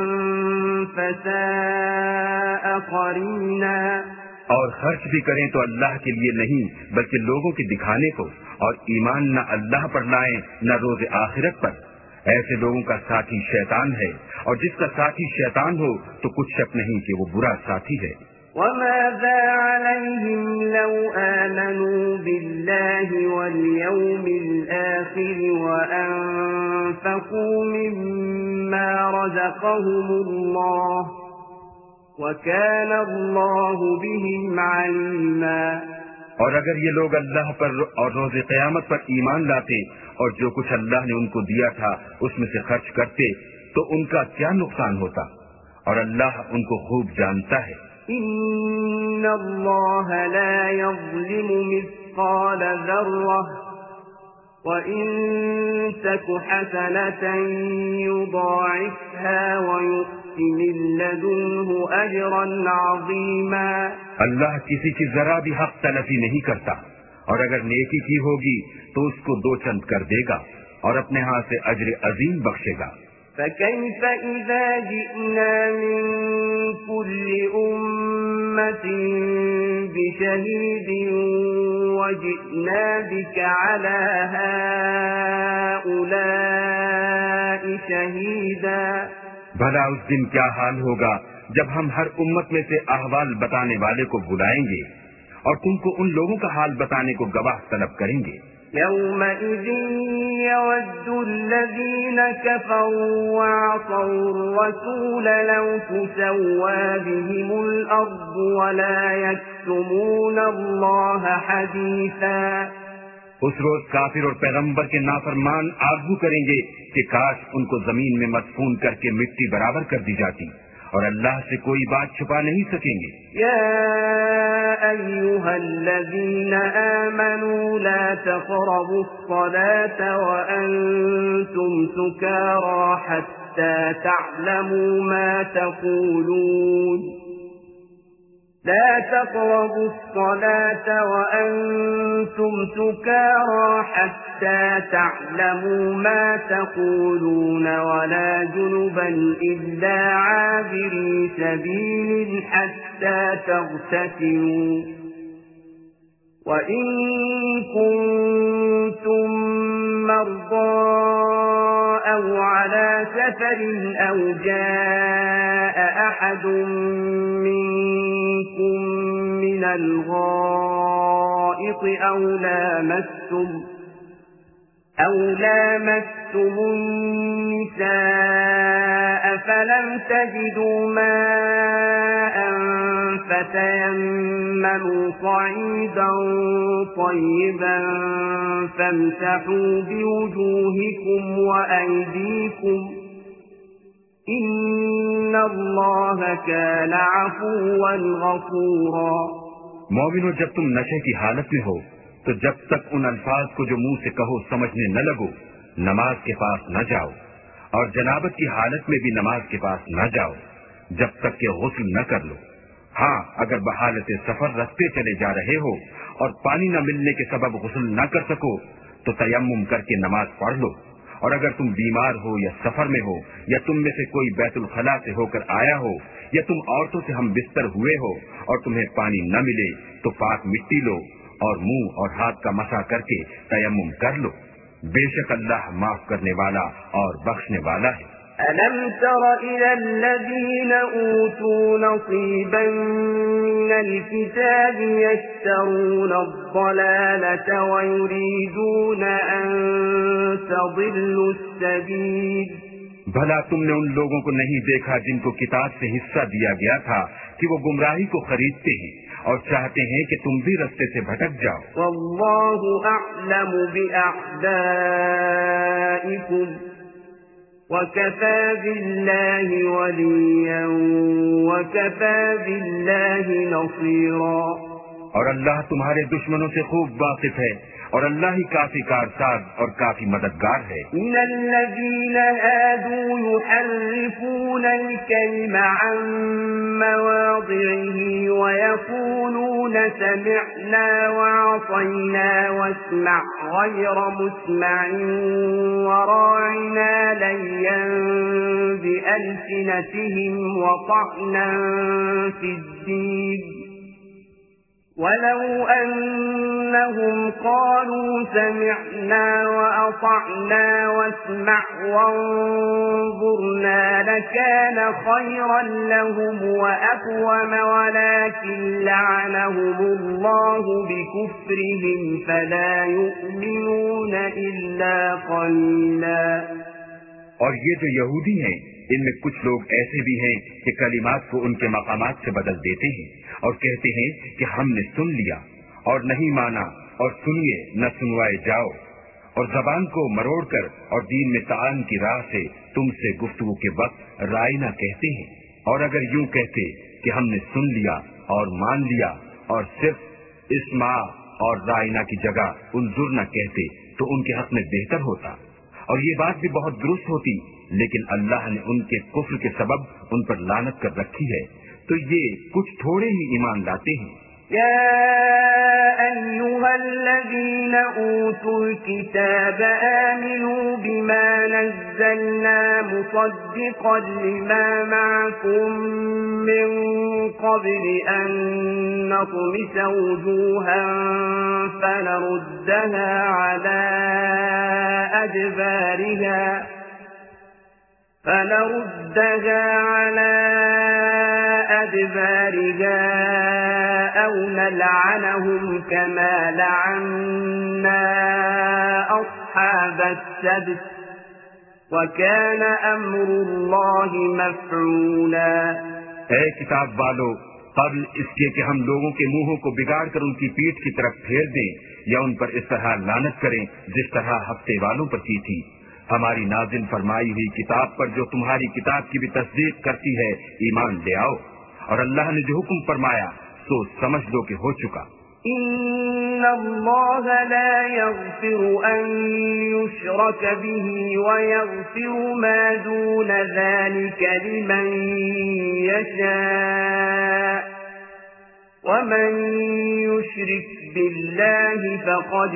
فساء قرينا۔ اور خرچ بھی کریں تو اللہ کے لیے نہیں بلکہ لوگوں کے دکھانے کو، اور ایمان نہ اللہ پر لائیں نہ روز آخرت پر، ایسے لوگوں کا ساتھی شیطان ہے، اور جس کا ساتھی شیطان ہو تو کچھ شک نہیں کہ وہ برا ساتھی ہے۔ وماذا عليهم لو آمنوا بالله واليوم الآخر وأنفقوا مما رزقهم الله وَكَانَ اللَّهُ بِهِمْ عَلِيمًا۔ اور اگر یہ لوگ اللہ پر اور روز قیامت پر ایمان لاتے اور جو کچھ اللہ نے ان کو دیا تھا اس میں سے خرچ کرتے تو ان کا کیا نقصان ہوتا، اور اللہ ان کو خوب جانتا ہے۔ إِنَّ اللَّهَ لَا يَظْلِمُ مِثْقَالَ ذَرَّةٍ وَإِن تَكُ حَسَنَةً يُضَاعِفْهَا وَيُؤْتِ مِن لَّدُنْهُ أَجْرًا عَظِيمًا۔ اللہ کسی کی ذرا بھی حق تلفی نہیں کرتا، اور اگر نیکی کی ہوگی تو اس کو دو چند کر دے گا اور اپنے ہاں سے اجر عظیم بخشے گا۔ فَكَيْفَ إِذَا جِئْنَا مِن كُلِّ أُمَّةٍ بِشَهِيدٍ وَجِئْنَا بِكَ عَلَى هَٰؤُلَاءِ شَهِيدًا۔ بھلا اس دن کیا حال ہوگا جب ہم ہر امت میں سے احوال بتانے والے کو بلائیں گے اور تم کو ان لوگوں کا حال بتانے کو گواہ طلب کریں گے۔ يَوْمَئِذٍ يَوَدُّ الَّذِينَ كَفَرُوا وَعَصَوُا الرَّسُولَ لَوْ تُسَوَّىٰ بِهِمُ الْأَرْضُ وَلَا يَكْتُمُونَ اللَّهَ حَدِيثًا۔ اس روز کافر اور پیغمبر کے نافرمان آرزو کریں گے کہ کاش ان کو زمین میں مدفون کر کے مٹی برابر کر دی جاتی، اور اللہ سے کوئی بات چھپا نہیں سکیں گے۔ یا ایھا الذین آمنوا لا تقربوا الصلاة وانتم سکارى حتى تعلموا ما تقولون لا تقربوا الصلاة وأنتم سكارى حتى تعلموا ما تقولون ولا جنبا إلا عابري سبيل حتى تغتسلوا وإن كنتم مرضى أو على سفر أو جاء أحد منكم من الغائط أو لامستم أو لامستم النساء فلم تجدوا ماء فتيمموا صعيدا طيبا فامسحوا بوجوهكم وأيديكم إن الله كان عفوا غفورا۔ مومنو، جب تم نشے کی حالت میں ہو تو جب تک ان الفاظ کو جو منہ سے کہو سمجھنے نہ لگو نماز کے پاس نہ جاؤ، اور جنابت کی حالت میں بھی نماز کے پاس نہ جاؤ جب تک کہ غسل نہ کر لو۔ ہاں، اگر بحالت سفر رستے چلے جا رہے ہو اور پانی نہ ملنے کے سبب غسل نہ کر سکو تو تیمم کر کے نماز پڑھ لو، اور اگر تم بیمار ہو یا سفر میں ہو یا تم میں سے کوئی بیت الخلاء سے ہو کر آیا ہو یا تم عورتوں سے ہم بستر ہوئے ہو اور تمہیں پانی نہ ملے تو پاک مٹی لو اور منہ اور ہاتھ کا مسح کر کے تیمم کر لو، بے شک اللہ معاف کرنے والا اور بخشنے والا ہے۔ أَلَمْ تَرَ إِلَى الَّذِينَ أُوتُوا نَصِيبًا مِّنَ الْكِتَابِ يَشْتَرُونَ الضَّلَالَةَ وَيُرِيدُونَ أَن تَضِلُّوا السَّبِيلَ۔ بھلا تم نے ان لوگوں کو نہیں دیکھا جن کو کتاب سے حصہ دیا گیا تھا کہ وہ گمراہی کو خریدتے ہیں اور چاہتے ہیں کہ تم بھی رستے سے بھٹک جاؤ۔ وَاللَّهُ أَعْلَمُ بِأَعْدَائِكُمْ وَكَفَى بِاللَّهِ وَلِيًّا وَكَفَى بِاللَّهِ نَصِيرًا۔ اور اللہ تمہارے دشمنوں سے خوب واقف ہے، اور اللہ ہی کافی کارساز اور کافی مددگار ہے۔ من الذين هادوا يحرفون الكلم عن مواضعه ويقولون سمعنا وعصينا واسمع غير مسمع وراعنا ليا بألسنتهم وطعنا في الدين ولو أنهم قالوا سمعنا وأطعنا واسمع وانظرنا لكان خيرا لهم وأقوم ولكن لعنهم الله بكفرهم فلا يؤمنون إلا قليلا۔ اور یہ جو یہودی ہیں ان میں کچھ لوگ ایسے بھی ہیں کہ کلمات کو ان کے مقامات سے بدل دیتے ہیں اور کہتے ہیں کہ ہم نے سن لیا اور نہیں مانا، اور سنیے نہ سنوائے جاؤ، اور زبان کو مروڑ کر اور دین میں تعان کی راہ سے تم سے گفتگو کے وقت رائنا کہتے ہیں، اور اگر یوں کہتے کہ ہم نے سن لیا اور مان لیا اور صرف اسمع اور رائنا کی جگہ انظر نہ کہتے تو ان کے حق میں بہتر ہوتا، اور یہ بات بھی بہت درست ہوتی، لیکن اللہ نے ان کے کفر کے سبب ان پر لعنت کر رکھی ہے، تو یہ کچھ تھوڑے ہی ایمان لاتے ہیں۔ يا أيها الذين أوتوا الكتاب آمنوا بما نزلنا مصدقا لما معكم من قبل أن نطمس وجوها فنردها على أدبارها فنردها على أدبارها أو نلعنهم كما لعنا أصحاب السبت وكان أمر الله مفعولا۔ اے کتاب والو، قبل اس کے کہ ہم لوگوں کے منہوں کو بگاڑ کر ان کی پیٹھ کی طرف پھیر دیں یا ان پر اس طرح لعنت کریں جس طرح ہفتے والوں پر کی تھی، ہماری نازل فرمائی ہوئی کتاب پر جو تمہاری کتاب کی بھی تصدیق کرتی ہے ایمان لے آؤ، اور اللہ نے جو حکم فرمایا سو سمجھ لو کہ ہو چکا۔ ان اللہ لا یغفر ان یشرک به ویغفر ما دون ذلك لمن یشاء ومن یشرک باللہ فقد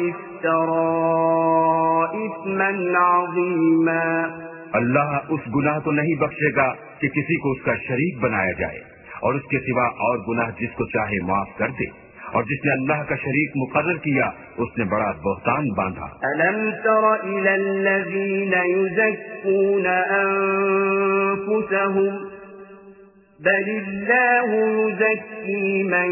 افترى اثما عظیما۔ اللہ اس گناہ کو نہیں بخشے گا کہ کسی کو اس کا شریک بنایا جائے، اور اس کے سوا اور گناہ جس کو چاہے معاف کر دے، اور جس نے اللہ کا شریک مقرر کیا اس نے بڑا بہتان باندھا۔ ألم تر إلى الذين يزكون أنفسهم بل الله يزكي من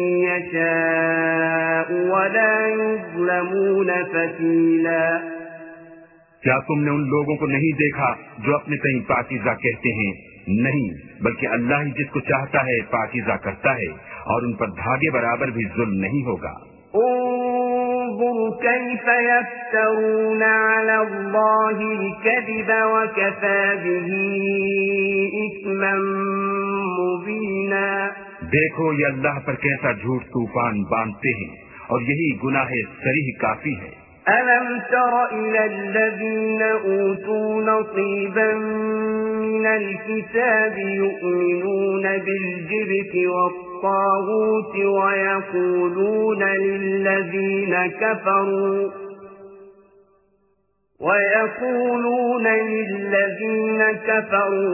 يشاء ولا يظلمون فتيلا۔ کیا تم نے ان لوگوں کو نہیں دیکھا جو اپنے تئیں پاکیزہ کہتے ہیں؟ نہیں، بلکہ اللہ ہی جس کو چاہتا ہے پاکیزہ کرتا ہے، اور ان پر دھاگے برابر بھی ظلم نہیں ہوگا۔ انظر كيف يفترون على الله الكذب وكفى به إثما مبينا۔ دیکھو یہ اللہ پر کیسا جھوٹ طوفان باندھتے ہیں، اور یہی گناہ صریح کافی ہے۔ ألم تر إلى الذين أوتوا نصيبا من الكتاب يؤمنون بالجبت والطاغوت ويقولون للذين كفروا ويقولون للذين كفروا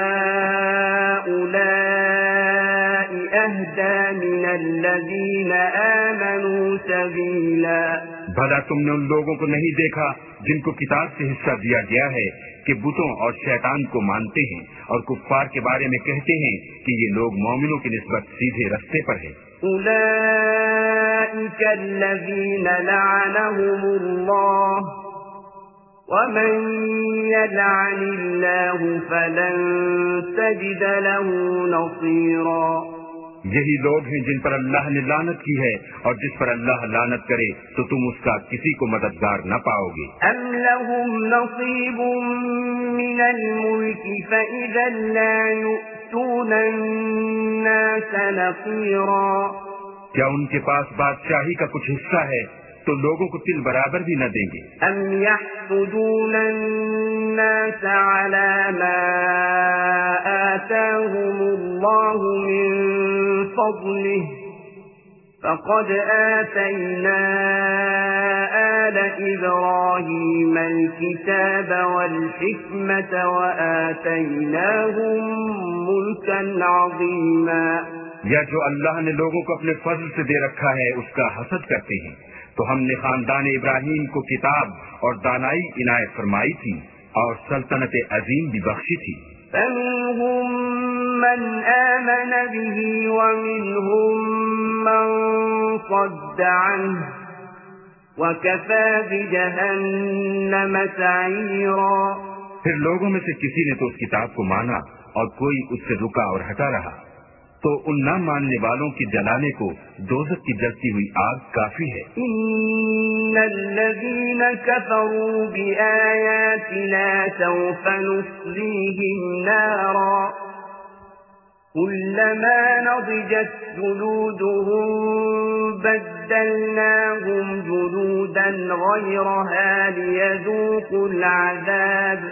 هؤلاء أهدى من الذين آمنوا سبيلا۔ بھلا تم نے ان لوگوں کو نہیں دیکھا جن کو کتاب سے حصہ دیا گیا ہے کہ بتوں اور شیطان کو مانتے ہیں اور کفار کے بارے میں کہتے ہیں کہ یہ لوگ مومنوں کی نسبت سیدھے رستے پر ہیں۔ أولئك الذين لعنهم الله ومن يلعن الله فلن تجد له نصيرا۔ یہی لوگ ہیں جن پر اللہ نے لعنت کی ہے، اور جس پر اللہ لعنت کرے تو تم اس کا کسی کو مددگار نہ پاؤ گے۔ ام لهم نصیب من الملک فإذا لا يؤتون الناس نقیرا۔ کیا ان کے پاس بادشاہی کا کچھ حصہ ہے تو لوگوں کو تل برابر بھی نہ دیں گے؟ ام يحسدون الناس على ما آتاهم الله من فضله فقد آتينا آل إبراهيم الكتاب والحكمة وآتيناهم ملكا عظيما. یا جو اللہ نے لوگوں کو اپنے فضل سے دے رکھا ہے اس کا حسد کرتے ہیں، تو ہم نے خاندان ابراہیم کو کتاب اور دانائی عنایت فرمائی تھی اور سلطنت عظیم بھی بخشی تھی. فَمِنْهُمْ مَنْ آمَنَ بِهِ وَمِنْهُمْ مَنْ صَدَّ عَنْهُ وَكَفَى بِجَهَنَّمَ سَعِيرًا. پھر لوگوں میں سے کسی نے تو اس کتاب کو مانا اور کوئی اس سے رکا اور ہٹا رہا، تو ان نہ ماننے والوں کی جلانے کو دوزخ کی جلتی ہوئی آگ کافی ہے. ان الذين كفروا بآياتنا سوف نصليهم نارا كلما نضجت جلودهم بدلناهم جلودا غيرها ليذوقوا العذاب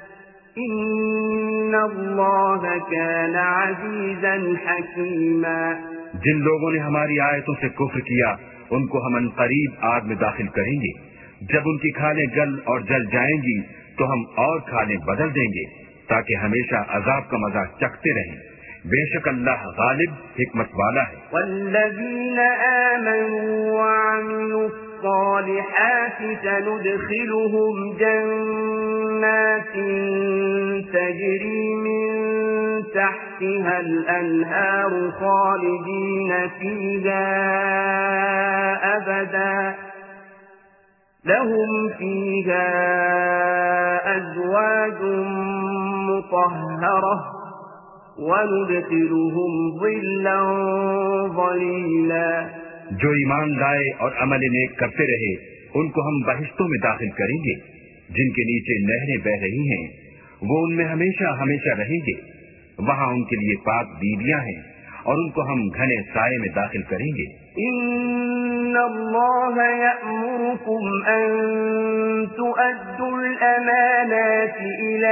ان اللہ کان عزیزا حکیما. جن لوگوں نے ہماری آیتوں سے کفر کیا ان کو ہم عنقریب آگ میں داخل کریں گے. جب ان کی کھالیں گل اور جل جائیں گی تو ہم اور کھالیں بدل دیں گے تاکہ ہمیشہ عذاب کا مزہ چکھتے رہیں. بے شک اللہ غالب حکمت والا ہے. والذین آمنوا وعملوا الصالحات سندخلهم جنات تجری من تحتها الانہار خالدین فیہا ابدا لهم فیہا ازواج مطہرہ وَنُدْخِلُهُمْ ظِلًّا ظَلِيلًا. جو ایمان لائے اور عمل نیک کرتے رہے ان کو ہم بہشتوں میں داخل کریں گے جن کے نیچے نہریں بہ رہی ہیں، وہ ان میں ہمیشہ ہمیشہ رہیں گے. وہاں ان کے لیے پاک بیویاں ہیں اور ان کو ہم گھنے سائے میں داخل کریں گے. ان اللہ یأمرکم ان تؤدوا الامانات الى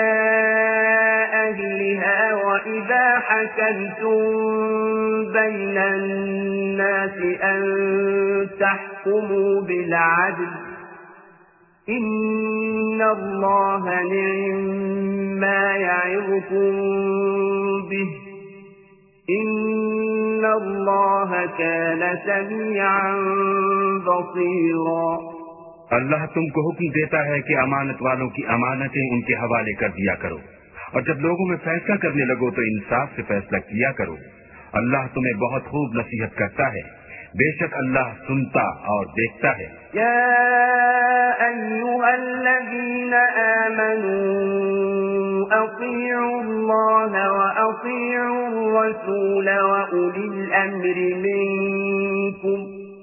اہلها واذا حکمتم بین الناس ان تحکموا بالعدل ان اللہ نعم ما یعظکم به ان اللہ کان سمیعا بصیرا. اللہ تم کو حکم دیتا ہے کہ امانت والوں کی امانتیں ان کے حوالے کر دیا کرو، اور جب لوگوں میں فیصلہ کرنے لگو تو انصاف سے فیصلہ کیا کرو. اللہ تمہیں بہت خوب نصیحت کرتا ہے، بے شک اللہ سنتا اور دیکھتا ہے. یا ایھا الذین آمنوا اطیعوا اللہ واطیعوا الرسول واولی الامر منکم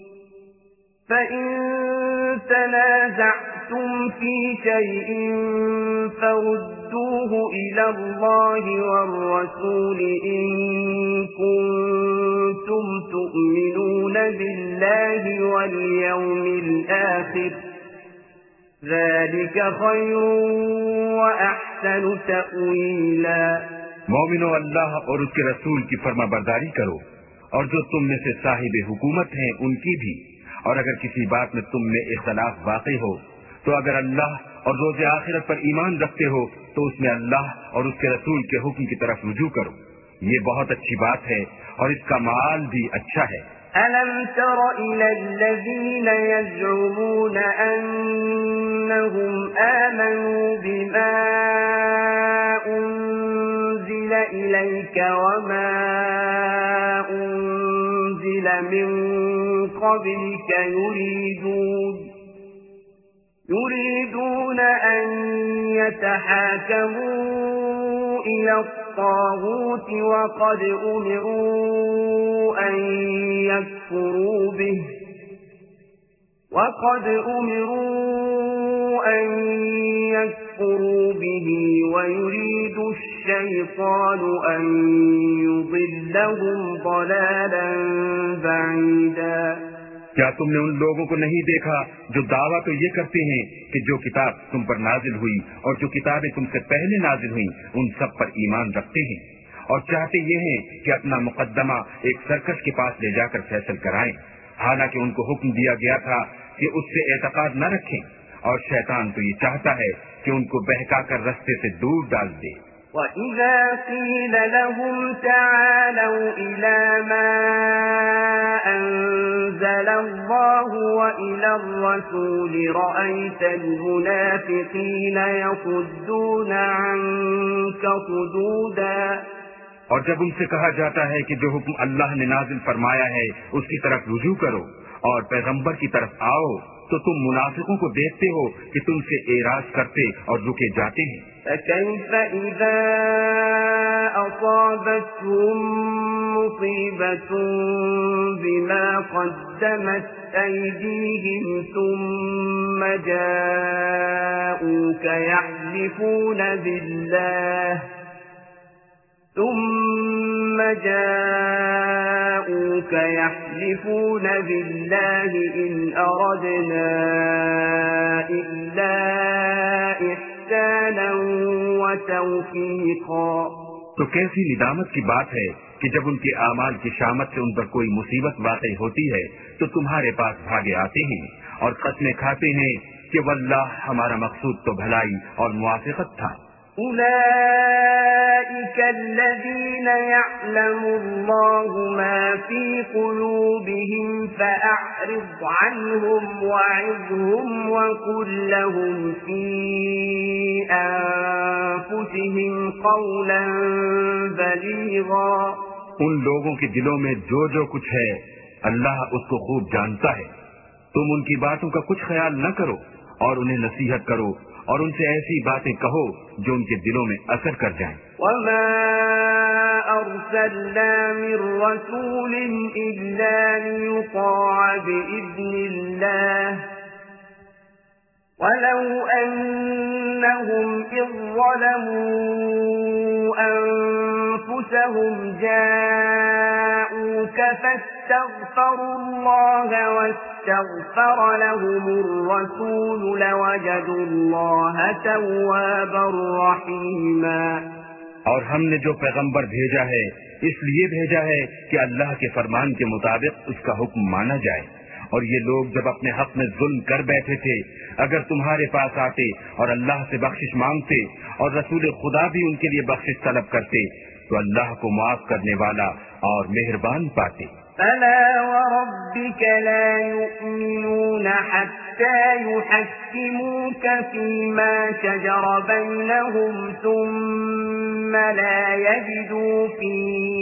فإن تنازعتم في شيء فردوه إلى الله والرسول إن كنتم تؤمنون بالله واليوم الآخر ذلك خير وأحسن تأويلا. مومنو، اللہ اور اس کے رسول کی فرما برداری کرو، اور جو تم میں سے صاحب حکومت ہیں ان کی بھی، اور اگر کسی بات میں تم میں اختلاف واقع ہو تو اگر اللہ اور روز آخرت پر ایمان رکھتے ہو تو اس میں اللہ اور اس کے رسول کے حکم کی طرف رجوع کرو. یہ بہت اچھی بات ہے اور اس کا مآل بھی اچھا ہے. أَلَمْ تَرَ إِلَى الَّذِينَ يَزْعُمُونَ أَنَّهُمْ آمَنُوا بِمَا أُنزِلَ إِلَيْكَ وَمَا أُنزِلَ مِن قَبْلِكَ يُرِيدُونَ يُرِيدُونَ أَن يَتَحَاكَمُوا إِلَى الطاغوت وقد أمروا أن يكفروا به وقد أمروا أن يكفروا به ويريد الشيطان أن يضلهم ضلالا بعيدا. کیا تم نے ان لوگوں کو نہیں دیکھا جو دعویٰ تو یہ کرتے ہیں کہ جو کتاب تم پر نازل ہوئی اور جو کتابیں تم سے پہلے نازل ہوئیں ان سب پر ایمان رکھتے ہیں اور چاہتے یہ ہیں کہ اپنا مقدمہ ایک سرکش کے پاس لے جا کر فیصل کرائیں، حالانکہ ان کو حکم دیا گیا تھا کہ اس سے اعتقاد نہ رکھیں، اور شیطان تو یہ چاہتا ہے کہ ان کو بہکا کر رستے سے دور ڈال دے. وَإِذَا قِيلَ لَهُمْ تَعَالَوْا إِلَى مَا أَنزَلَ اللَّهُ وَإِلَى الرَّسُولِ رَأَيْتَ الْمُنَافِقِينَ يَصُدُّونَ عَنكَ صُدُودًا. اور جب ان سے کہا جاتا ہے کہ جو حکم اللہ نے نازل فرمایا ہے اس کی طرف رجوع کرو اور پیغمبر کی طرف آؤ تو تم منافقوں کو دیکھتے ہو کہ تم سے اعراض کرتے اور رکے جاتے ہیں. فَكَيْفَ إِذَا أَصَابَتْهُم مُّصِيبَةٌ بِمَا قَدَّمَتْ أَيْدِيهِمْ ثُمَّ جَاءُوكَ يَحْلِفُونَ بِاللَّهِ ثم جاءوك يحلفون بالله إن أردنا إلا إحسانا وتوفيقا. تو کیسی ندامت کی بات ہے کہ جب ان کے اعمال کی شامت سے ان پر کوئی مصیبت واقع ہوتی ہے تو تمہارے پاس بھاگے آتے ہیں اور قسمیں کھاتے ہیں کہ واللہ ہمارا مقصود تو بھلائی اور موافقت تھا. أولئك الذين يعلم الله ما في قلوبهم فأعرض عنهم وعظهم وقل لهم في أنفسهم قولا بليغا. ان لوگوں کے دلوں میں جو جو کچھ ہے اللہ اس کو خوب جانتا ہے. تم ان کی باتوں کا کچھ خیال نہ کرو اور انہیں نصیحت کرو اور ان سے ایسی باتیں کہو جو ان کے دلوں میں اثر کر جائیں. وَمَا أَرْسَلْنَا مِن رَّسُولٍ إِلَّا لِيُطَاعَ بِإِذْنِ اللَّهِ وَلَوْ أَنَّهُمْ إِذ ظَّلَمُوا أَنفُسَهُمْ جَاءُوكَ فَاسْتَغْفَرُوا اللَّهَ وَاسْتَغْفَرَ لَهُمُ الرَّسُولُ لَوَجَدُوا اللَّهَ تَوَّابًا رَّحِيمًا. اور ہم نے جو پیغمبر بھیجا ہے اس لیے بھیجا ہے کہ اللہ کے فرمان کے مطابق اس کا حکم مانا جائے. اور یہ لوگ جب اپنے حق میں ظلم کر بیٹھے تھے اگر تمہارے پاس آتے اور اللہ سے بخشش مانگتے اور رسول خدا بھی ان کے لیے بخشش طلب کرتے تو اللہ کو معاف کرنے والا اور مہربان پاتے. فَلَا وَرَبِّكَ لَا يُؤْمِنُونَ حَتَّى يُحَكِّمُوكَ فِيمَا شَجَرَ بَيْنَهُمْ ثُمَّ لَا يَجِدُوا فِي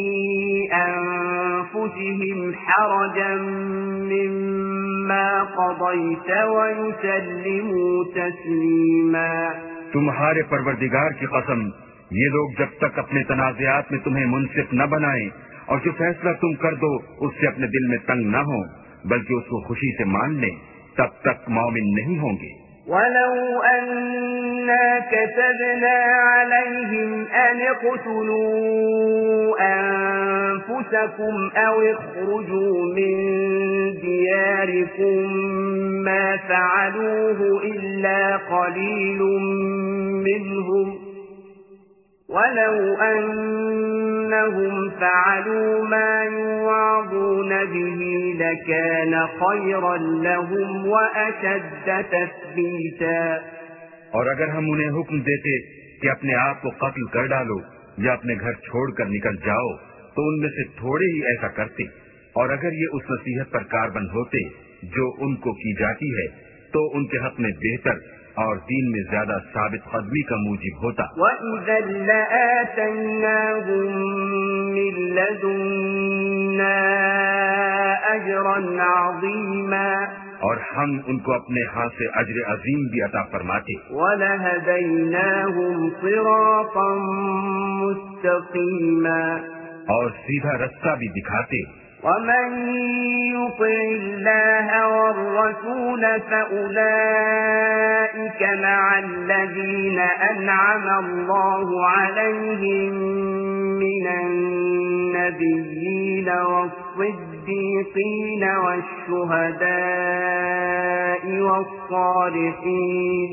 أَنفُسِهِمْ حَرَجًا مِّمَّا قَضَيْتَ وَيُسَلِّمُوا تَسْلِيمًا. تمہارے پروردگار کی قسم یہ لوگ جب تک اپنے تنازعات میں تمہیں منصف نہ بنائیں اور جو فیصلہ تم کر دو اس سے اپنے دل میں تنگ نہ ہو بلکہ اس کو خوشی سے مان لیں تب تک مومن نہیں ہوں گے. وَلَوْ أَنَّا كَتَبْنَا عَلَيْهِمْ أَنِ اقْتُلُوا أَنفُسَكُمْ أَوْ اخْرُجُوا مِن دِيَارِكُمْ مَا فَعَلُوهُ إِلَّا قَلِيلٌ مِّنْهُمْ وَلَوْ أَنَّهُمْ فَعَلُوا مَا يُوعَظُونَ بِهِ لَكَانَ خَيْرًا لَهُمْ وَأَشَدَّ تَثْبِيتًا. اور اگر ہم انہیں حکم دیتے کہ اپنے آپ کو قتل کر ڈالو یا اپنے گھر چھوڑ کر نکل جاؤ تو ان میں سے تھوڑے ہی ایسا کرتے. اور اگر یہ اس نصیحت پر کاربند ہوتے جو ان کو کی جاتی ہے تو ان کے حق میں بہتر اور دین میں زیادہ ثابت قدمی کا موجب ہوتا. وَإِذًا لَّآتَيْنَاهُم مِّن لَّدُنَّا أَجْرًا عَظِيمًا. اور ہم ان کو اپنے ہاں سے اجر عظیم بھی عطا فرماتے. وَلَهَدَيْنَاهُمْ صِرَاطًا مُّسْتَقِيمًا. اور سیدھا رستہ بھی دکھاتے. ومن يطع الله والرسول فأولئك مع الذين أنعم الله عليهم من النبيين والصديقين والشهداء والصالحين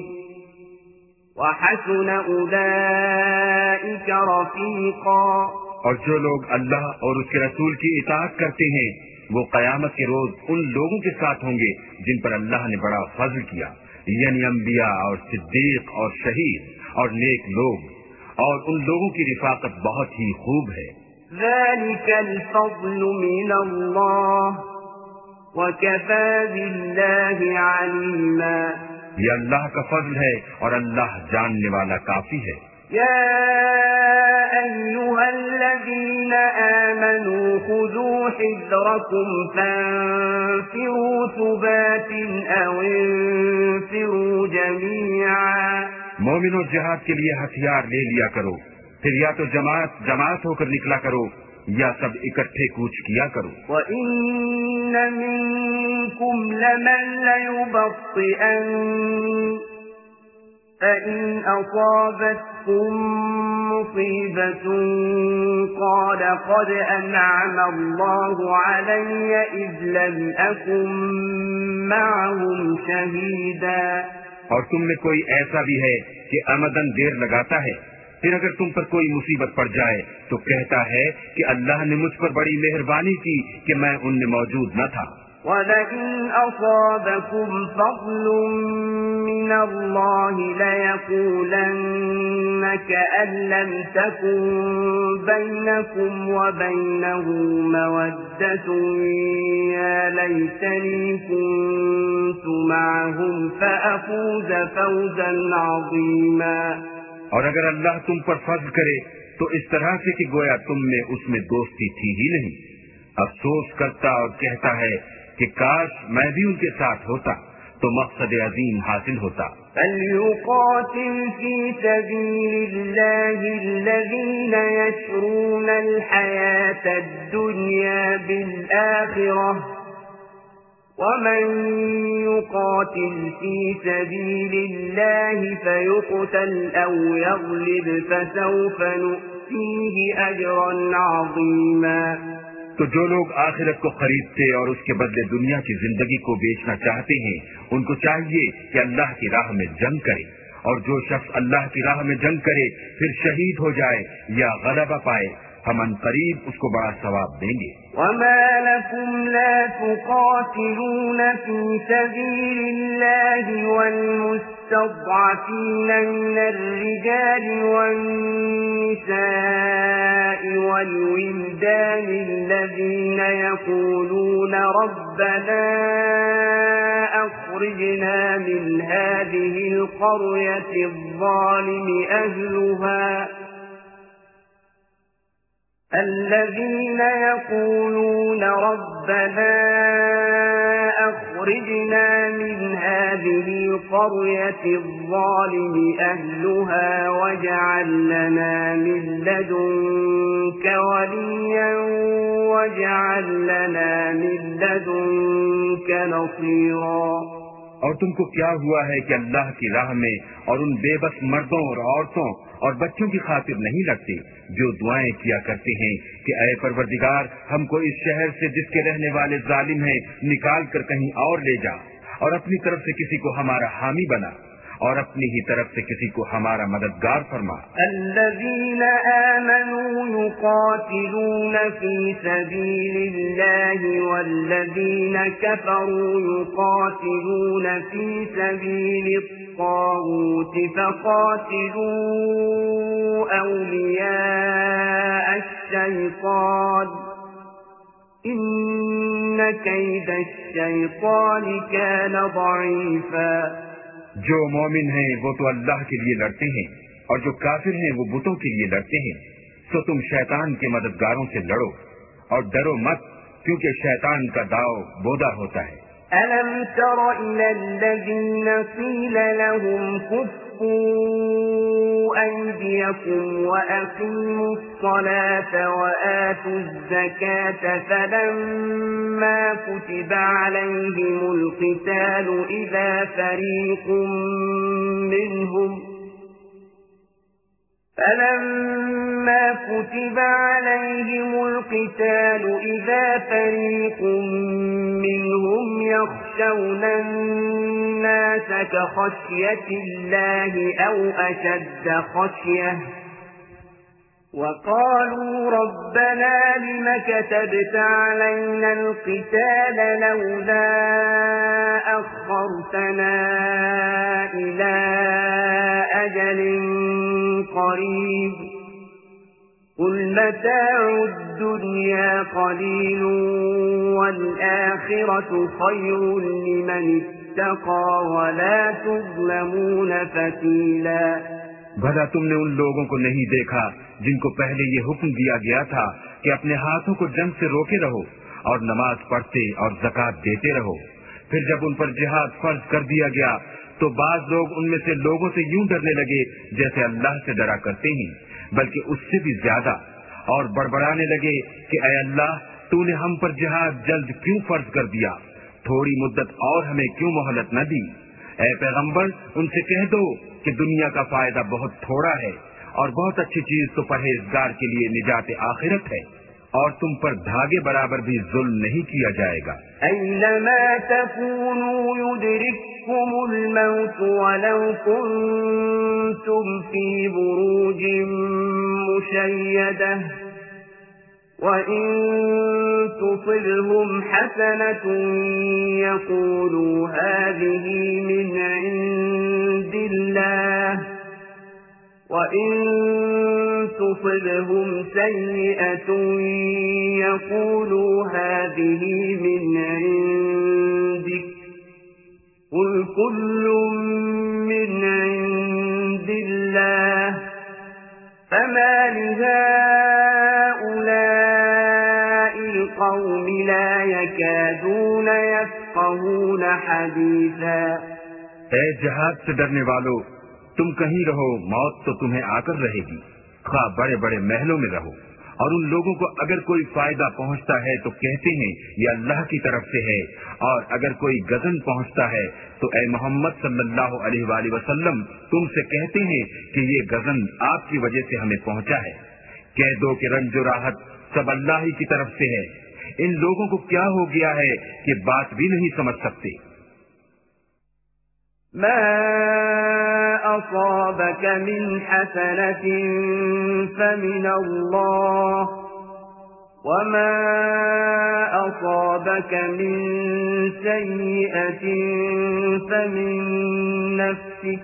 وحسن أولئك رفيقا۔ اور جو لوگ اللہ اور اس کے رسول کی اطاعت کرتے ہیں وہ قیامت کے روز ان لوگوں کے ساتھ ہوں گے جن پر اللہ نے بڑا فضل کیا، یعنی انبیاء اور صدیق اور شہید اور نیک لوگ، اور ان لوگوں کی رفاقت بہت ہی خوب ہے۔ ذلك الفضل من اللہ وكفى بالله عليما۔ یہ اللہ کا فضل ہے اور اللہ جاننے والا کافی ہے۔ يا أيها الذين آمنوا خذوا حذركم فانفروا ثبات أو انفروا جميعا۔ مومنوں جہاد کے لیے ہتھیار لے لیا کرو، پھر یا تو جماعت جماعت ہو کر نکلا کرو یا سب اکٹھے کوچ کیا کرو۔ وَإِنَّ مِنكُمْ لَمَن لَّيُبَطِّئَنَّ فَإِنْ أَصَابَتْكُم مُّصِيبَةٌ قَالَ قَدْ أَنْعَمَ اللَّهُ عَلَيَّ إِذْ لَمْ أَكُن مَّعَهُمْ شَهِيدًا۔ اور تم میں کوئی ایسا بھی ہے کہ عمدن دیر لگاتا ہے، پھر اگر تم پر کوئی مصیبت پڑ جائے تو کہتا ہے کہ اللہ نے مجھ پر بڑی مہربانی کی کہ میں ان میں موجود نہ تھا۔ وَلَئِنْ أَصَابَكُمْ فَضْلٌ مِّنَ اللَّهِ لَيَقُولَنَّ كَأَن لَّمْ تَكُن بَيْنَكُمْ وَبَيْنَهُ مَوَدَّةٌ يَا لَيْتَنِي كُنتُ مَعَهُمْ فَأَفُوزَ فَوْزًا عَظِيمًا۔ اور اگر اللہ تم پر فضل کرے تو اس طرح سے کہ گویا تم میں اس میں دوستی تھی ہی نہیں، افسوس کرتا اور کہتا ہے کہ کاش میں بھی ان کے ساتھ ہوتا تو مقصد عظیم حاصل ہوتا۔ فَلْيُقَاتِلْ فِي سَبِيلِ اللَّهِ الَّذِينَ يَشْرُونَ الْحَيَاةَ الدُّنْيَا بِالْآخِرَةِ وَمَن يُقَاتِلْ فِي سَبِيلِ اللَّهِ فَيُقْتَلْ أَوْ يَغْلِبْ فَسَوْفَ نُؤْتِيهِ أَجْرًا عَظِيمًا۔ تو جو لوگ آخرت کو خریدتے اور اس کے بدلے دنیا کی زندگی کو بیچنا چاہتے ہیں ان کو چاہیے کہ اللہ کی راہ میں جنگ کرے، اور جو شخص اللہ کی راہ میں جنگ کرے پھر شہید ہو جائے یا غلبہ پائے ہم ان قریب اس کو بڑا ثواب دیں گے۔ وَمَا لَكُمْ لَا تُقَاتِلُونَ فِي سَبِيلِ اللَّهِ وَالْمُسْتَضْعَفِينَ مِنَ الرِّجَالِ وَالنِّسَاءِ وَالْوِلْدَانِ الَّذِينَ يَقُولُونَ رَبَّنَا أَخْرِجْنَا مِنْ هَٰذِهِ الْقَرْيَةِ الظَّالِمِ أَهْلُهَا الذين يقولون ربنا أخرجنا من هذه القرية الظالم أهلها واجعل لنا من لدنك وليا واجعل لنا من لدنك نصيرا۔ اور تم کو کیا ہوا ہے کہ اللہ کی راہ میں اور ان بے بس مردوں اور عورتوں اور بچوں کی خاطر نہیں لگتے جو دعائیں کیا کرتے ہیں کہ اے پروردگار ہم کو اس شہر سے جس کے رہنے والے ظالم ہیں نکال کر کہیں اور لے جا، اور اپنی طرف سے کسی کو ہمارا حامی بنا اور اپنی ہی طرف سے کسی کو ہمارا مددگار فرما۔ الذين آمنوا يقاتلون في سبيل الله والذين كفروا يقاتلون في سبيل الطاغوت فقاتلوا أولياء الشيطان إن كيد الشيطان كان ضعيفا۔ جو مومن ہیں وہ تو اللہ کے لیے لڑتے ہیں اور جو کافر ہیں وہ بتوں کے لیے لڑتے ہیں، سو تم شیطان کے مددگاروں سے لڑو اور ڈرو مت کیونکہ شیطان کا داؤ بودا ہوتا ہے۔ أَلَمْ تَرَ إِلَى الَّذِينَ قِيلَ لَهُمْ كُفُّوا كفوا أيديكم وأقيموا الصلاة وآتوا الزكاة فلما كتب عليهم القتال إذا فريق منهم فلما كتب عليهم القتال إذا فريق منهم يخشون الناس كخشية الله أو أشد خشية وقالوا ربنا لم كتبت علينا القتال لولا أخرتنا إلى أجل قريب قل متاع الدنيا قليل والآخرة خير لمن اتقى ولا تظلمون فتيلا بھلا تم نے ان لوگوں کو نہیں دیکھا جن کو پہلے یہ حکم دیا گیا تھا کہ اپنے ہاتھوں کو جنگ سے روکے رہو اور نماز پڑھتے اور زکات دیتے رہو، پھر جب ان پر جہاد فرض کر دیا گیا تو بعض لوگ ان میں سے لوگوں سے یوں ڈرنے لگے جیسے اللہ سے ڈرا کرتے ہیں، بلکہ اس سے بھی زیادہ، اور بڑبڑانے لگے کہ اے اللہ تو نے ہم پر جہاد جلد کیوں فرض کر دیا، تھوڑی مدت اور ہمیں کیوں مہلت نہ دی؟ اے پیغمبر ان سے کہہ دو کہ دنیا کا فائدہ بہت تھوڑا ہے اور بہت اچھی چیز تو پرہیزگار کے لیے نجات آخرت ہے، اور تم پر دھاگے برابر بھی ظلم نہیں کیا جائے گا۔ اینما تکونوا یدرککم الموت ولو کنتم فی بروج مشیدہ وَإِن تُصِبْهُمْ حَسَنَةٌ يَقُولُوا هَذِهِ مِنْ عِندِ اللَّهِ وَإِن تُصِبْهُمْ سَيِّئَةٌ يَقُولُوا هَذِهِ مِنْ عِندِكَ قُلْ كُلٌّ مِنْ عِندِ اللَّهِ فَمَا لِهَؤُلَاءِ القوم لا يكادون يفقهون حديثا۔ اے جہاد سے ڈرنے والو، تم کہیں رہو موت تو تمہیں آ کر رہے گی، خواہ بڑے بڑے محلوں میں رہو، اور ان لوگوں کو اگر کوئی فائدہ پہنچتا ہے تو کہتے ہیں یہ اللہ کی طرف سے ہے، اور اگر کوئی غضب پہنچتا ہے تو اے محمد صلی اللہ علیہ وآلہ وسلم تم سے کہتے ہیں کہ یہ غضب آپ کی وجہ سے ہمیں پہنچا ہے۔ کہہ دو کہ رنج و راحت سب اللہ ہی کی طرف سے ہے، ان لوگوں کو کیا ہو گیا ہے کہ بات بھی نہیں سمجھ سکتے۔ ما أصابك من حسنة فمن الله وما أصابك من سيئة فمن نفسك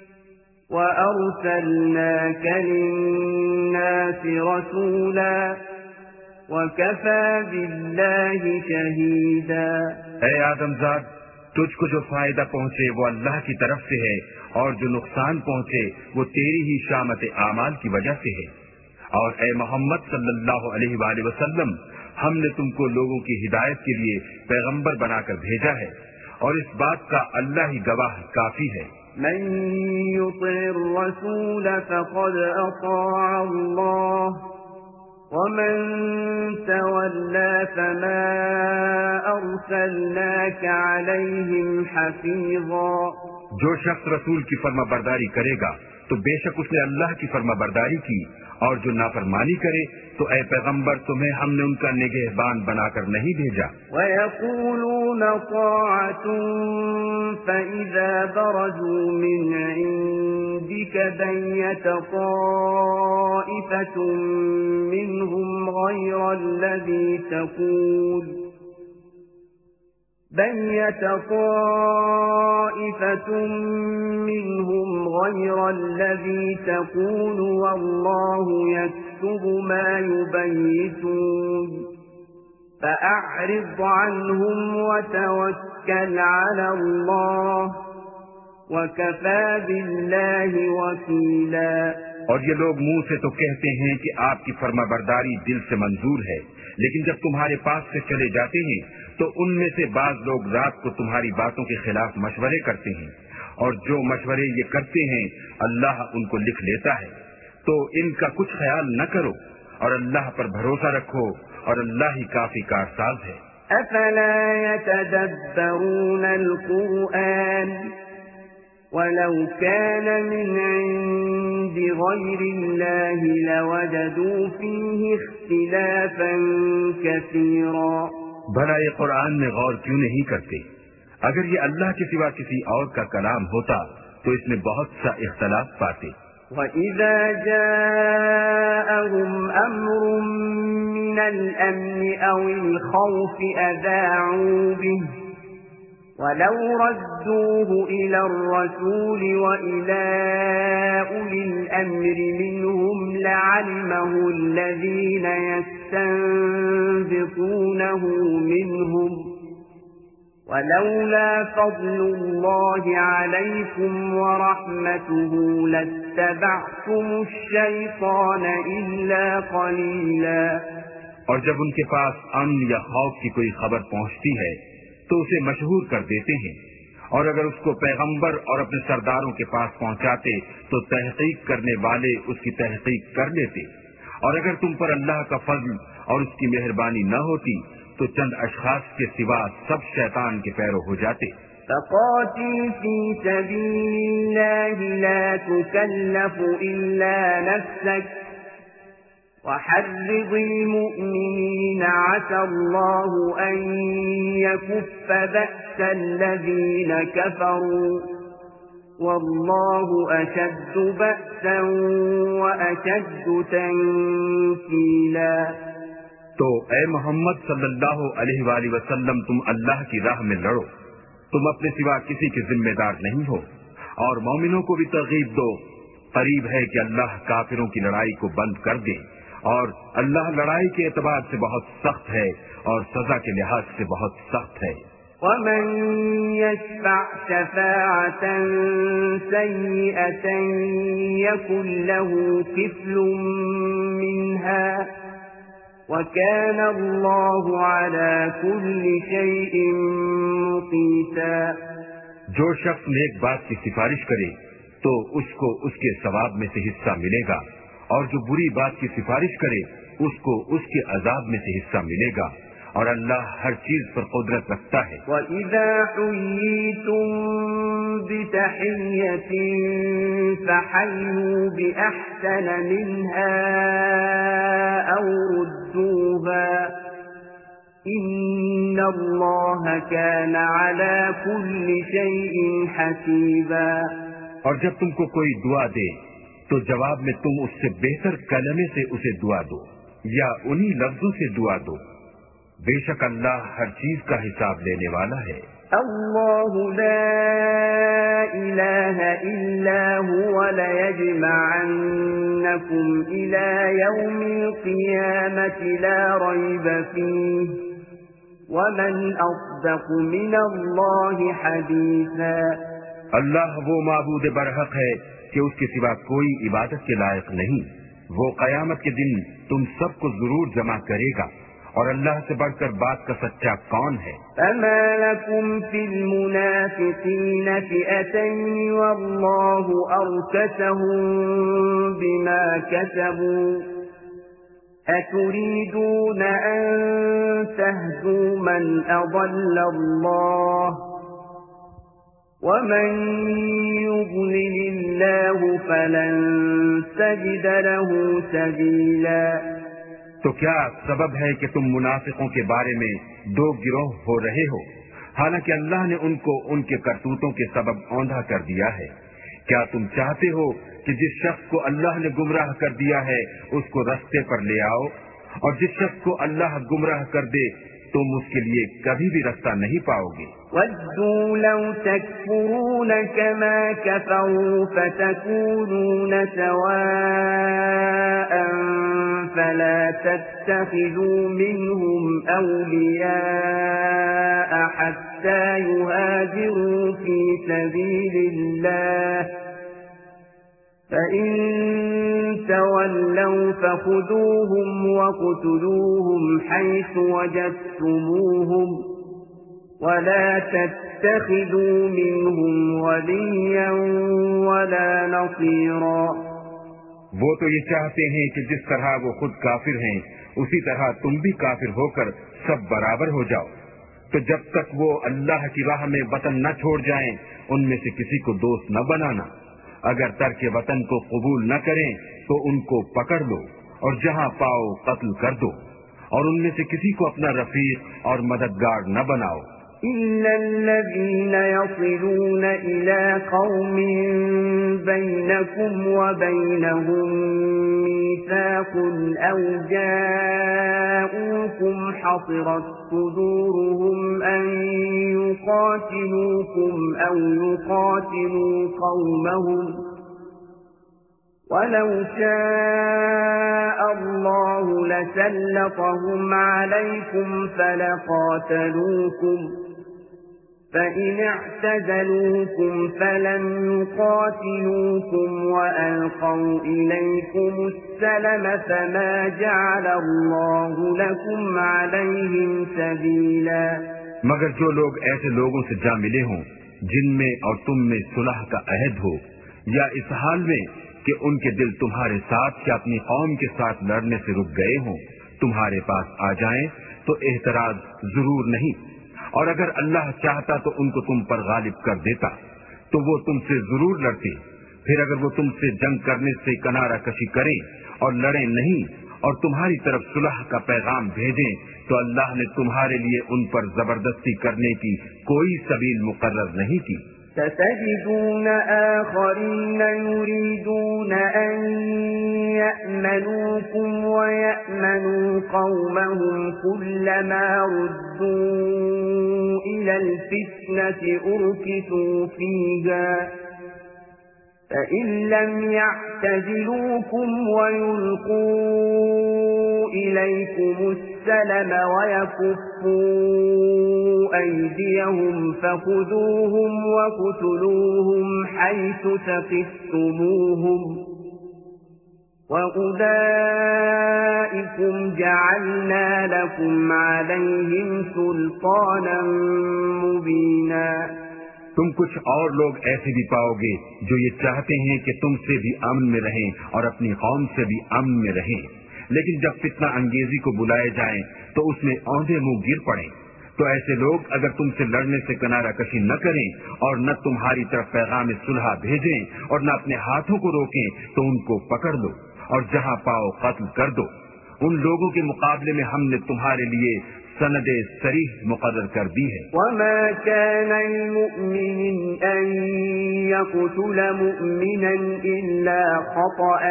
وأرسلناك للناس رسولا وَكَفَى بِاللَّهِ شَهِيدًا۔ اے آدم زاد، تجھ کو جو فائدہ پہنچے وہ اللہ کی طرف سے ہے، اور جو نقصان پہنچے وہ تیری ہی شامت اعمال کی وجہ سے ہے، اور اے محمد صلی اللہ علیہ وآلہ وسلم ہم نے تم کو لوگوں کی ہدایت کے لیے پیغمبر بنا کر بھیجا ہے، اور اس بات کا اللہ ہی گواہ کافی ہے۔ من يطع الرسول فقد اطاع الله ومن تولى فما أرسلناك عليهم حفيظا۔ جو شخص رسول کی فرما برداری کرے گا تو بے شک اس نے اللہ کی فرما برداری کی، اور جو نافرمانی کرے تو اے پیغمبر تمہیں ہم نے ان کا نگہبان بنا کر نہیں بھیجا۔ وَيَقُولُونَ طَاعَةٌ فَإِذَا بَرَزُوا مِنْ عِنْدِكَ بَيَّتَ طَائِفَةٌ مِّنْهُمْ غَيْرَ الَّذِي تَقُولُ بَيَّتَ طَائِفَةٌ مِّنْهُمْ غَيْرَ الَّذِي تَقُولُ وَاللَّهُ يَكْتُبُ مَا يُبَيِّتُونَ فَأَعْرِضْ عَنْهُمْ وَتَوَكَّلْ عَلَى اللَّهِ وَكَفَى بِاللَّهِ وَكِيلًا۔ اور یہ لوگ منہ سے تو کہتے ہیں کہ آپ کی فرما برداری دل سے منظور ہے، لیکن جب تمہارے پاس سے چلے جاتے ہیں تو ان میں سے بعض لوگ رات کو تمہاری باتوں کے خلاف مشورے کرتے ہیں، اور جو مشورے یہ کرتے ہیں اللہ ان کو لکھ لیتا ہے، تو ان کا کچھ خیال نہ کرو اور اللہ پر بھروسہ رکھو اور اللہ ہی کافی کارساز ہے۔ افلا يتدبرون القرآن ولو كان من عند غير الله لوجدوا فيه اختلافا كثيرا۔ بھلا یہ قرآن میں غور کیوں نہیں کرتے؟ اگر یہ اللہ کے سوا کسی اور کا کلام ہوتا تو اس میں بہت سا اختلاف پاتے۔ وَإِذَا جَاءَهُمْ أَمْرٌ مِّنَ الْأَمْنِ أَوِ الْخَوْفِ أَذَاعُوا بِهِ وَلَوْ رَدُّوهُ إِلَى الرَّسُولِ وَإِلَى أُولِي الْأَمْرِ مِنْهُمْ لَعَلِمَهُ الَّذِينَ يَسْتَنبِطُونَهُ مِنْهُمْ وَلَوْلَا فَضْلُ اللَّهِ عَلَيْكُمْ وَرَحْمَتُهُ لَاتَّبَعْتُمُ الشَّيْطَانَ إِلَّا قَلِيلًا۔ اور جب ان کے پاس امن یا خوف کی کوئی خبر پہنچتی ہے تو اسے مشہور کر دیتے ہیں، اور اگر اس کو پیغمبر اور اپنے سرداروں کے پاس پہنچاتے تو تحقیق کرنے والے اس کی تحقیق کر لیتے، اور اگر تم پر اللہ کا فضل اور اس کی مہربانی نہ ہوتی تو چند اشخاص کے سوا سب شیطان کے پیرو ہو جاتے۔ فَقَاتِلْ فِي سَبِيلِ اللَّهِ لَا تُكَلَّفُ إِلَّا نَفْسَكَ وَحَرِّضِ الْمُؤْمِنِينَ عَسَى اللَّهُ أَن يَكُفَّ بَأْسَ الَّذِينَ كَفَرُوا وَاللَّهُ أَشَدُّ بَأْسًا وَأَشَدُّ تَنكِيلًا۔ تو اے محمد صلی اللہ علیہ وآلہ وسلم، تم اللہ کی راہ میں لڑو، تم اپنے سوا کسی کے ذمہ دار نہیں ہو، اور مومنوں کو بھی ترغیب دو۔ قریب ہے کہ اللہ کافروں کی لڑائی کو بند کر دے، اور اللہ لڑائی کے اعتبار سے بہت سخت ہے اور سزا کے لحاظ سے بہت سخت ہے۔ وَمَن يَشْفَعْ شَفَاعَةً سَيِّئَةً يَكُنْ لَهُ كِفْلٌ مِّنْهَا وَكَانَ اللَّهُ عَلَى كُلِّ شَيْءٍ مُقِيتًا۔ جو شخص نیک بات کی سفارش کرے تو اس کو اس کے ثواب میں سے حصہ ملے گا، اور جو بری بات کی سفارش کرے اس کو اس کے عذاب میں سے حصہ ملے گا، اور اللہ ہر چیز پر قدرت رکھتا ہے۔ وَإِذَا حُيِّيتُم بِتَحِيَّةٍ فَحَيُّوا بِأَحْسَنَ مِنْهَا أَوْ رُدُّوهَا إِنَّ اللَّهَ كَانَ عَلَى كُلِّ شَيْءٍ حَسِيبًا۔ اور جب تم کو کوئی دعا دے تو جواب میں تم اس سے بہتر کلمے سے اسے دعا دو یا انہی لفظوں سے دعا دو، بے شک اللہ ہر چیز کا حساب لینے والا ہے۔ اللہ لا الہ الا هو ليجمعنکم الى یوم القیامة لا ریب فیہ ومن اصدق من اللہ حدیثا۔ اللہ وہ معبود برحق ہے کہ اس کے سوا کوئی عبادت کے لائق نہیں، وہ قیامت کے دن تم سب کو ضرور جمع کرے گا، اور اللہ سے بڑھ کر بات کا سچا کون ہے؟ فما لكم في المنافقين فئتين والله أركسهم بما كسبوا أتريدون أن تهدوا من أضل الله ومن يضلل الله فلن تجد له سبيلا۔ تو کیا سبب ہے کہ تم منافقوں کے بارے میں دو گروہ ہو رہے ہو، حالانکہ اللہ نے ان کو ان کے کرتوتوں کے سبب اوندھا کر دیا ہے؟ کیا تم چاہتے ہو کہ جس شخص کو اللہ نے گمراہ کر دیا ہے اس کو رستے پر لے آؤ، اور جس شخص کو اللہ گمراہ کر دے تم اس کے لیے کبھی بھی رستہ نہیں پاؤ گے۔ وَدُّوا لَوْ تَكْفُرُونَ كَمَا كَفَرُوا فَتَكُونُونَ سَوَاءً فَلَا تَتَّخِذُوا مِنْهُمْ أَوْلِيَاءَ حَتَّى يُهَاجِرُوا فِي سَبِيلِ اللَّهِ فَإِن تَوَلَّوْا فَخُذُوهُمْ وَاقْتُلُوهُمْ حَيْثُ وَجَدتُّمُوهُمْ وَلَا تَتَّبِعُوا تتخذوا منهم وليا ولا نصيرا. وہ تو یہ چاہتے ہیں کہ جس طرح وہ خود کافر ہیں اسی طرح تم بھی کافر ہو کر سب برابر ہو جاؤ. تو جب تک وہ اللہ کی راہ میں وطن نہ چھوڑ جائیں ان میں سے کسی کو دوست نہ بنانا. اگر ترک وطن کو قبول نہ کریں تو ان کو پکڑ لو اور جہاں پاؤ قتل کر دو اور ان میں سے کسی کو اپنا رفیق اور مددگار نہ بناؤ. إلا الذين يصلون إلى قوم بينكم وبينهم ميثاق أو جاءوكم حصرت صدورهم أن يقاتلوكم أو يقاتلوا قومهم ولو شاء الله لسلطهم عليكم فلقاتلوكم فإن اعتزلوكم فلم يقاتلوكم وألقوا إليكم السلم فما جعل الله لكم عليهم سبيلا. مگر جو لوگ ایسے لوگوں سے جا ملے ہوں جن میں اور تم میں صلح کا عہد ہو یا اس حال میں کہ ان کے دل تمہارے ساتھ یا اپنی قوم کے ساتھ لڑنے سے رک گئے ہوں تمہارے پاس آ جائیں تو اعتراض ضرور نہیں. اور اگر اللہ چاہتا تو ان کو تم پر غالب کر دیتا تو وہ تم سے ضرور لڑتے. پھر اگر وہ تم سے جنگ کرنے سے کنارہ کشی کریں اور لڑیں نہیں اور تمہاری طرف صلح کا پیغام بھیجیں تو اللہ نے تمہارے لیے ان پر زبردستی کرنے کی کوئی سبیل مقرر نہیں کی. ستجدون آخرين يريدون أن يأمنوكم ويأمنوا قومهم كلما ردوا إلى الفتنة أركسوا فيها فإن لم يعتزلوكم ويلقوا إليكم السلم ويكفوا أيديهم فخذوهم وقتلوهم حيث ثقفتموهم وأولئكم جعلنا لكم عليهم سلطانا مبينا. تم کچھ اور لوگ ایسے بھی پاؤ گے جو یہ چاہتے ہیں کہ تم سے بھی امن میں رہیں اور اپنی قوم سے بھی امن میں رہیں، لیکن جب فتنہ انگیزی کو بلائے جائیں تو اس میں اوندھے منہ گر پڑیں. تو ایسے لوگ اگر تم سے لڑنے سے کنارہ کشی نہ کریں اور نہ تمہاری طرف پیغام صلح بھیجیں اور نہ اپنے ہاتھوں کو روکیں تو ان کو پکڑ لو اور جہاں پاؤ قتل کر دو. ان لوگوں کے مقابلے میں ہم نے تمہارے لیے سند صریح مقرر کر دی ہے. وما كان لمؤمن أن يقتل مؤمنا إلا خطأ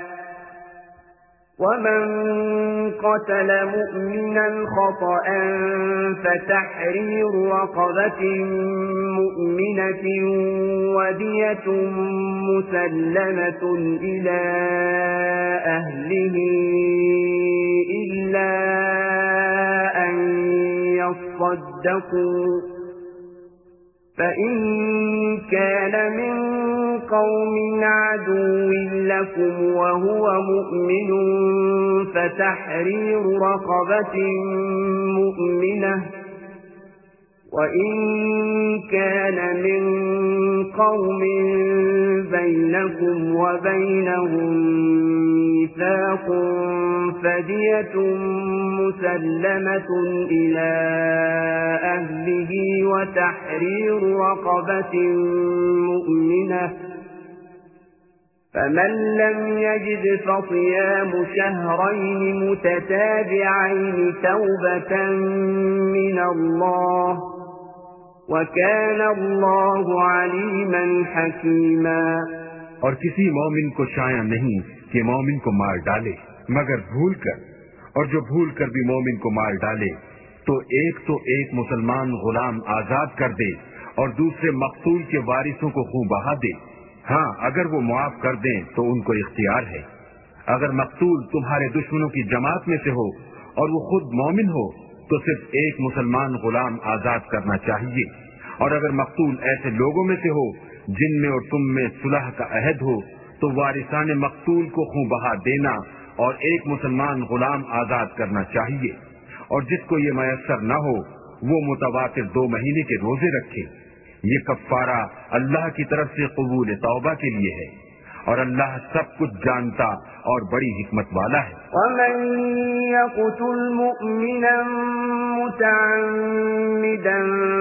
ومن قتل مؤمنا خطأ فتحرير رقبة مؤمنة ودية مسلمة إلى أهله إلا أن يصدقوا فإن كان من قوم عدو لكم وهو مؤمن فتحرير رقبة مؤمنة وإن كان من قوم بينكم وبينهم ميثاق فدية مسلمة إلى أهله وتحرير رقبة مؤمنة فمن لم يجد فصيام شهرين متتابعين توبة من الله وَكَانَ اللَّهُ عَلِيمًا حَكِيمًا. اور کسی مومن کو شایع نہیں کہ مومن کو مار ڈالے مگر بھول کر، اور جو بھول کر بھی مومن کو مار ڈالے تو ایک تو ایک مسلمان غلام آزاد کر دے اور دوسرے مقتول کے وارثوں کو خون بہا دے. ہاں اگر وہ معاف کر دیں تو ان کو اختیار ہے. اگر مقتول تمہارے دشمنوں کی جماعت میں سے ہو اور وہ خود مومن ہو تو صرف ایک مسلمان غلام آزاد کرنا چاہیے. اور اگر مقتول ایسے لوگوں میں سے ہو جن میں اور تم میں صلح کا عہد ہو تو وارثان مقتول کو خون بہا دینا اور ایک مسلمان غلام آزاد کرنا چاہیے. اور جس کو یہ میسر نہ ہو وہ متواتر دو مہینے کے روزے رکھے. یہ کفارہ اللہ کی طرف سے قبول توبہ کے لیے ہے، اور اللہ سب کچھ جانتا اور بڑی حکمت والا ہے۔ وَمَن يَقْتُلْ مُؤْمِنًا مُتَعَمِّدًا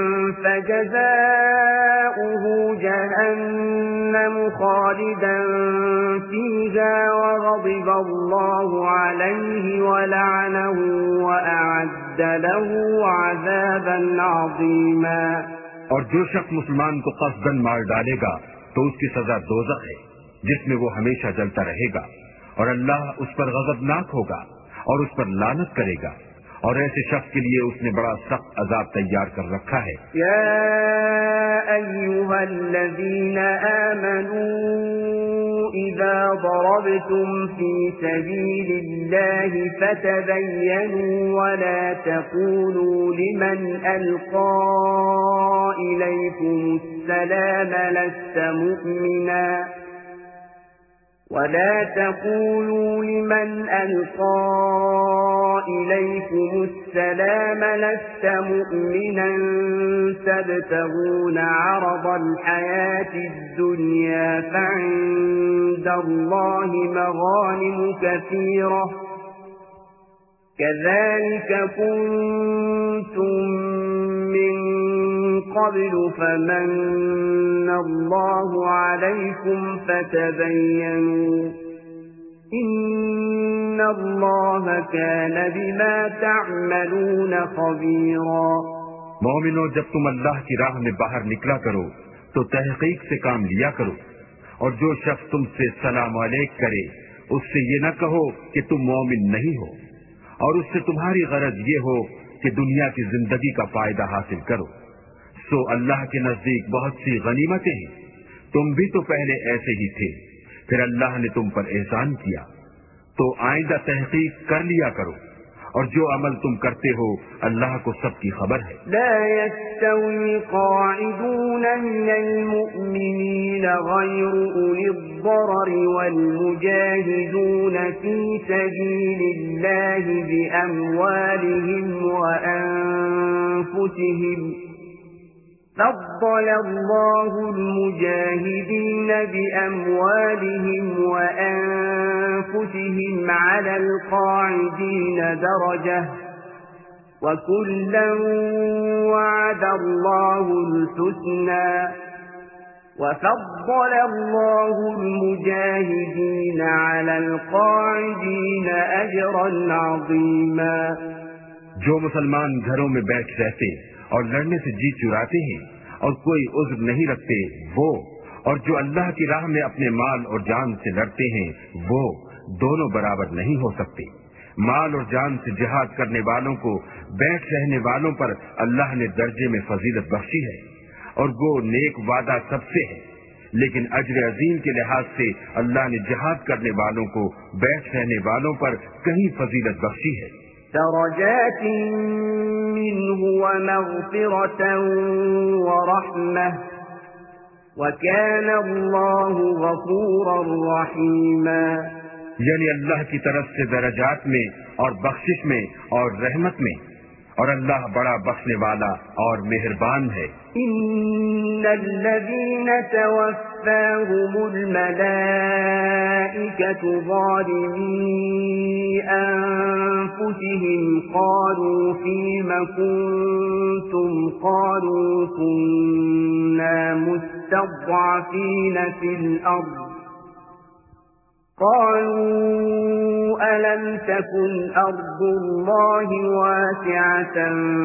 فَجَزَاؤُهُ جَهَنَّمُ خَالِدًا فِيهَا وَغَضِبَ اللَّهُ عَلَيْهِ وَلَعَنَهُ وَأَعَدَّ لَهُ عَذَابًا عَظِيمًا۔ اور جو شخص مسلمان کو قصداً مار ڈالے گا تو اس کی سزا دوزخ ہے، جس میں وہ ہمیشہ جلتا رہے گا، اور اللہ اس پر غضبناک ہوگا اور اس پر لعنت کرے گا، اور ایسے شخص کے لیے اس نے بڑا سخت عذاب تیار کر رکھا ہے۔ یا ایھا الذین آمنوا اذا ضربتم فی سبیل اللہ فتبینوا ولا تقولوا لمن القى الیکم السلام لست مؤمنا ولا تقولوا لمن ألقى إليكم السلام لست مؤمنا تبتغون عرض الحياة الدنيا فعند الله مغانم كثيرة كذلك كنتم من قبل فمن الله عليكم فتبينوا إن الله كان بما تعملون خبيرا۔ مومنو، جب تم اللہ کی راہ میں باہر نکلا کرو تو تحقیق سے کام لیا کرو، اور جو شخص تم سے سلام علیک کرے اس سے یہ نہ کہو کہ تم مومن نہیں ہو، اور اس سے تمہاری غرض یہ ہو کہ دنیا کی زندگی کا فائدہ حاصل کرو، سو اللہ کے نزدیک بہت سی غنیمتیں ہیں، تم بھی تو پہلے ایسے ہی تھے، پھر اللہ نے تم پر احسان کیا، تو آئندہ تحقیق کر لیا کرو، اور جو عمل تم کرتے ہو اللہ کو سب کی خبر ہے۔ لا يستوي قاعدون من المؤمنين غير أولي الضرر والمجاهدون في سبيل الله بأموالهم وأنفسهم فضل الله المجاهدين بأموالهم وأنفسهم على القاعدين درجة وكلا وعد الله الحسنى وفضل الله المجاهدين على القاعدين أجرا عظيما۔ جو مسلمان گھروں میں بیٹھ رہتے اور لڑنے سے جی چراتے ہیں اور کوئی عذر نہیں رکھتے وہ، اور جو اللہ کی راہ میں اپنے مال اور جان سے لڑتے ہیں وہ دونوں برابر نہیں ہو سکتے۔ مال اور جان سے جہاد کرنے والوں کو بیٹھ رہنے والوں پر اللہ نے درجے میں فضیلت بخشی ہے، اور وہ نیک وعدہ سب سے ہے، لیکن اجر عظیم کے لحاظ سے اللہ نے جہاد کرنے والوں کو بیٹھ رہنے والوں پر کہیں فضیلت بخشی ہے۔ درجات منه ومغفرة ورحمة وكان الله غفورا رحيما۔ یعنی اللہ کی طرف سے درجات میں اور بخشش میں اور رحمت میں، اور اللہ بڑا بخشنے والا اور مہربان ہے۔ ان الذين توفاهم الملائكة ظالمي انفسهم قالوا فيم كنتم قالوا كنا مستضعفين في الارض قالوا ألم تكن أرض الله واسعة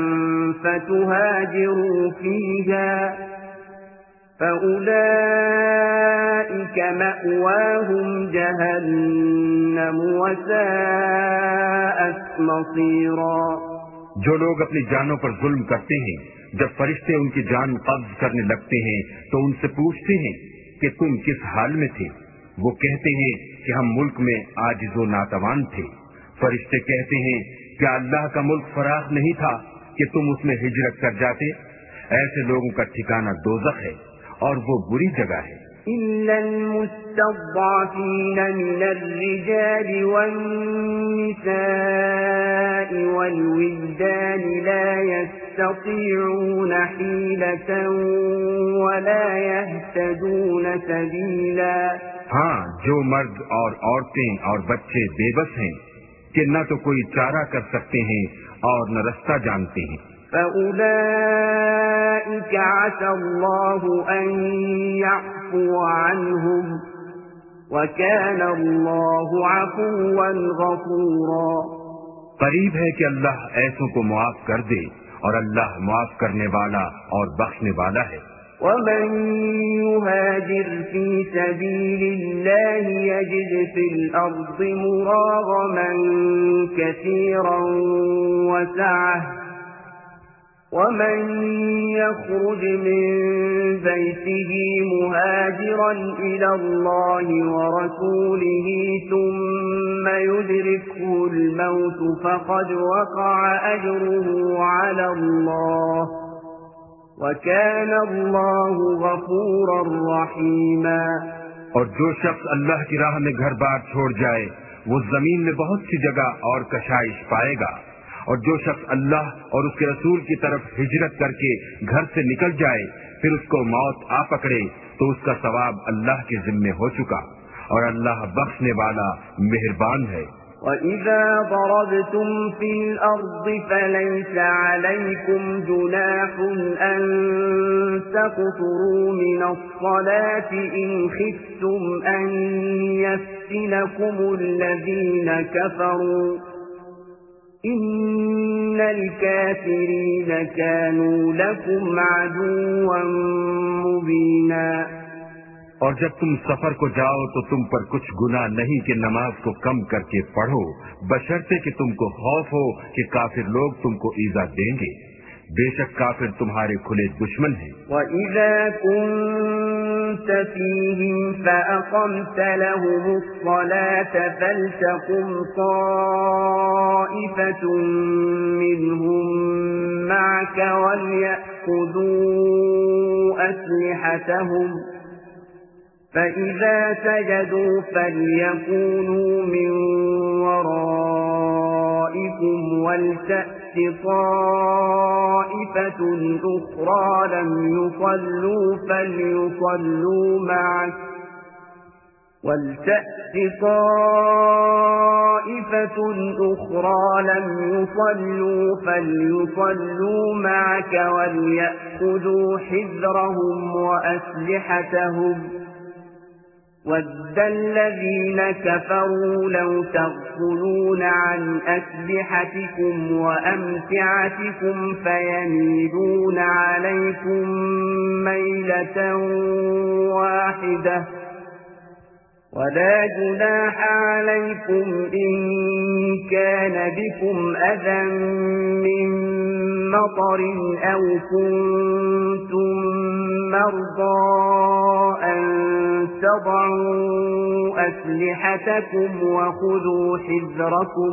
فتهاجروا فيها فأولئك مأواهم جهنم وساءت مصيرا۔ جو لوگ اپنی جانوں پر ظلم کرتے ہیں، جب فرشتے ان کی جان قبض کرنے لگتے ہیں تو ان سے پوچھتے ہیں کہ تم کس حال میں تھے؟ وہ کہتے ہیں کہ ہم ملک میں عاجز و ناتوان تھے۔ فرشتے کہتے ہیں کیا اللہ کا ملک فراخ نہیں تھا کہ تم اس میں ہجرت کر جاتے؟ ایسے لوگوں کا ٹھکانہ دوزخ ہے اور وہ بری جگہ ہے۔ إلا المستضعفين من الرجال والنساء والولدان لا يستطيعون حيلة ولا يهتدون سبيلا. ہاں، جو مرد اور عورتیں اور بچے بے بس ہیں کہ نہ تو کوئی چارہ کر سکتے ہیں اور نہ رستہ جانتے ہیں. فَأُولَئِكَ عَسَى اللَّهُ أَن يَعْفُوَ عَنْهُمْ وَكَانَ اللَّهُ عَفُوًّا غَفُورًا. قریب ہے کہ اللہ ایسوں کو معاف کر دے اور اللہ معاف کرنے والا اور بخشنے والا ہے. وَمَن يُهَاجِرْ فِي سَبِيلِ اللَّهِ يَجِدْ فِي الْأَرْضِ مُرَاغَمًا كَثِيرًا وَسَعَةً وَمَن يَخْرُجْ مِن بَيْتِهِ مُهَاجِرًا إِلَى اللَّهِ وَرَسُولِهِ ثُمَّ يُدْرِكْهُ الْمَوْتُ فَقَدْ وَقَعَ أَجْرُهُ عَلَى اللَّهِ وَكَانَ اللَّهُ غَفُورًا رَّحِيمًا. اور جو شخص اللہ کی راہ میں گھر بار چھوڑ جائے وہ زمین میں بہت سی جگہ اور کشائش پائے گا، اور جو شخص اللہ اور اس کے رسول کی طرف ہجرت کر کے گھر سے نکل جائے پھر اس کو موت آ پکڑے تو اس کا ثواب اللہ کے ذمے ہو چکا، اور اللہ بخشنے والا مہربان ہے. وَإِذَا ضَرَبْتُمْ فِي الْأَرْضِ فَلَيْسَ عَلَيْكُمْ جُنَاحٌ أَن تَقْصُرُوا مِنَ الصَّلَاةِ إِنْ خِفْتُمْ أَن يَفْتِنَكُمُ الَّذِينَ كَفَرُوا إِنَّ الْكَافِرِينَ كَانُوا لَكُمْ عَدُوًّا مُبِينًا. اور جب تم سفر کو جاؤ تو تم پر کچھ گناہ نہیں کہ نماز کو کم کر کے پڑھو، بشرطے کہ تم کو خوف ہو کہ کافر لوگ تم کو ایذا دیں گے. بے شک کافر تمہارے کھلے دشمن ہیں. وَإِذَا كُنْتَ فِيهِمْ فَأَقَمْتَ لَهُمُ الصَّلَاةَ فَلْتَقُمْ طَائِفَةٌ مِّنْهُمْ مَعَكَ وَلْيَأْخُذُوا أَسْلِحَتَهُمْ فَإِذَا سَجَدُوا فَلْيَكُونُوا مِنْ وَرَائِكُمْ وَلْتَأْتِ طَائِفَةٌ أُخْرَى لَمْ يُصَلُّوا فَلْيُصَلُّوا مَعَكَ وَلْتَأْتِ طَائِفَةٌ أُخْرَى لَمْ يُصَلُّوا فَلْيُصَلُّوا مَعَكَ وَلْيَأْخُذُوا حِذْرَهُمْ وَأَسْلِحَتَهُمْ وَدَّ الَّذِينَ كَفَرُوا لَوْ تَغْفُلُونَ عَنْ أَسْلِحَتِكُمْ وَأَمْتِعَتِكُمْ فَيَمِيلُونَ عَلَيْكُمْ مَيْلَةً وَاحِدَةً وَلَا جُنَاحَ عَلَيْكُمْ إِن كَانَ بِكُمْ أَذًى مِّن مَّطَرٍ أَوْ كُنتُم مَّرْضَىٰ أَن تَضَعُوا أَسْلِحَتَكُمْ وَخُذُوا حِذْرَكُمْ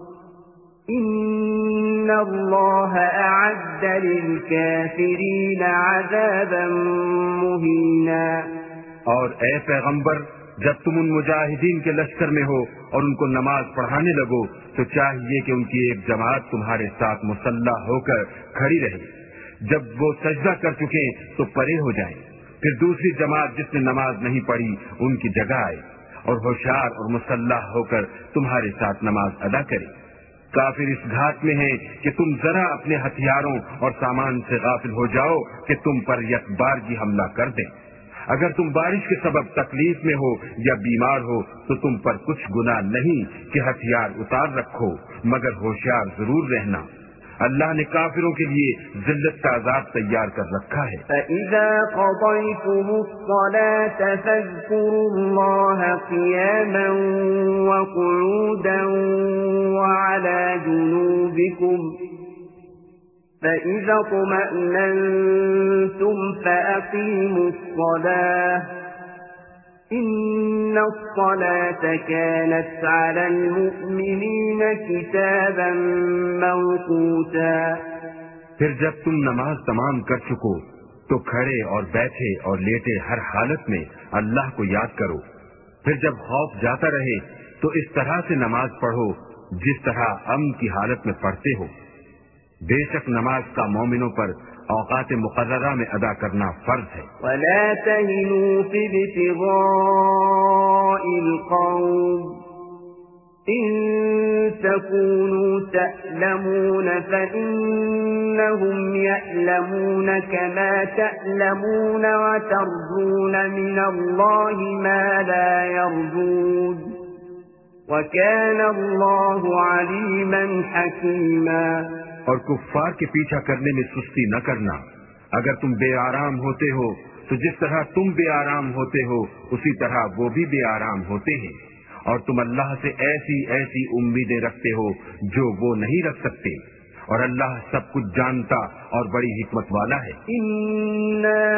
إِنَّ اللَّهَ أَعَدَّ لِلْكَافِرِينَ عَذَابًا مُّهِينًا. اور اے پیغمبر، جب تم ان مجاہدین کے لشکر میں ہو اور ان کو نماز پڑھانے لگو تو چاہیے کہ ان کی ایک جماعت تمہارے ساتھ مسلح ہو کر کھڑی رہے. جب وہ سجدہ کر چکے تو پرے ہو جائیں. پھر دوسری جماعت جس نے نماز نہیں پڑھی ان کی جگہ آئے اور ہوشیار اور مسلح ہو کر تمہارے ساتھ نماز ادا کرے. کافر اس گھات میں ہیں کہ تم ذرا اپنے ہتھیاروں اور سامان سے غافل ہو جاؤ کہ تم پر یک بارگی حملہ کر دیں. اگر تم بارش کے سبب تکلیف میں ہو یا بیمار ہو تو تم پر کچھ گناہ نہیں کہ ہتھیار اتار رکھو، مگر ہوشیار ضرور رہنا. اللہ نے کافروں کے لیے ذلت کا عذاب تیار کر رکھا ہے. فَإِذَا قَضَيْتُمُ الصَّلَاةَ فَاذْكُرُوا اللَّهَ قِيَامًا وَقُعُودًا وَعَلَى جُنُوبِكُمْ فَإِذَا اطْمَأْنَنتُمْ فَأَقِيمُوا الصَّلَاةَ إِنَّ الصَّلَاةَ كَانَتْ عَلَى الْمُؤْمِنِينَ كِتَابًا مَّوْقُوتًا. پھر جب تم نماز تمام کر چکو تو کھڑے اور بیٹھے اور لیٹے ہر حالت میں اللہ کو یاد کرو. پھر جب خوف جاتا رہے تو اس طرح سے نماز پڑھو جس طرح امن کی حالت میں پڑھتے ہو. بے شک نماز کا مومنوں پر اوقات مقررہ میں ادا کرنا فرض ہے. وَلَا تَهِنُوا فِي ابْتِغَاءِ الْقَوْمِ إِن تَكُونُوا تَأْلَمُونَ فَإِنَّهُمْ يَأْلَمُونَ كَمَا تَأْلَمُونَ وَتَرْجُونَ مِنَ اللَّهِ مَا لَا يَرْجُونَ وَكَانَ اللَّهُ عَلِيمًا حَكِيمًا. اور کفار کے پیچھا کرنے میں سستی نہ کرنا. اگر تم بے آرام ہوتے ہو تو جس طرح تم بے آرام ہوتے ہو اسی طرح وہ بھی بے آرام ہوتے ہیں. اور تم اللہ سے ایسی ایسی امیدیں رکھتے ہو جو وہ نہیں رکھ سکتے. اور اللہ سب کچھ جانتا اور بڑی حکمت والا ہے. إِنَّا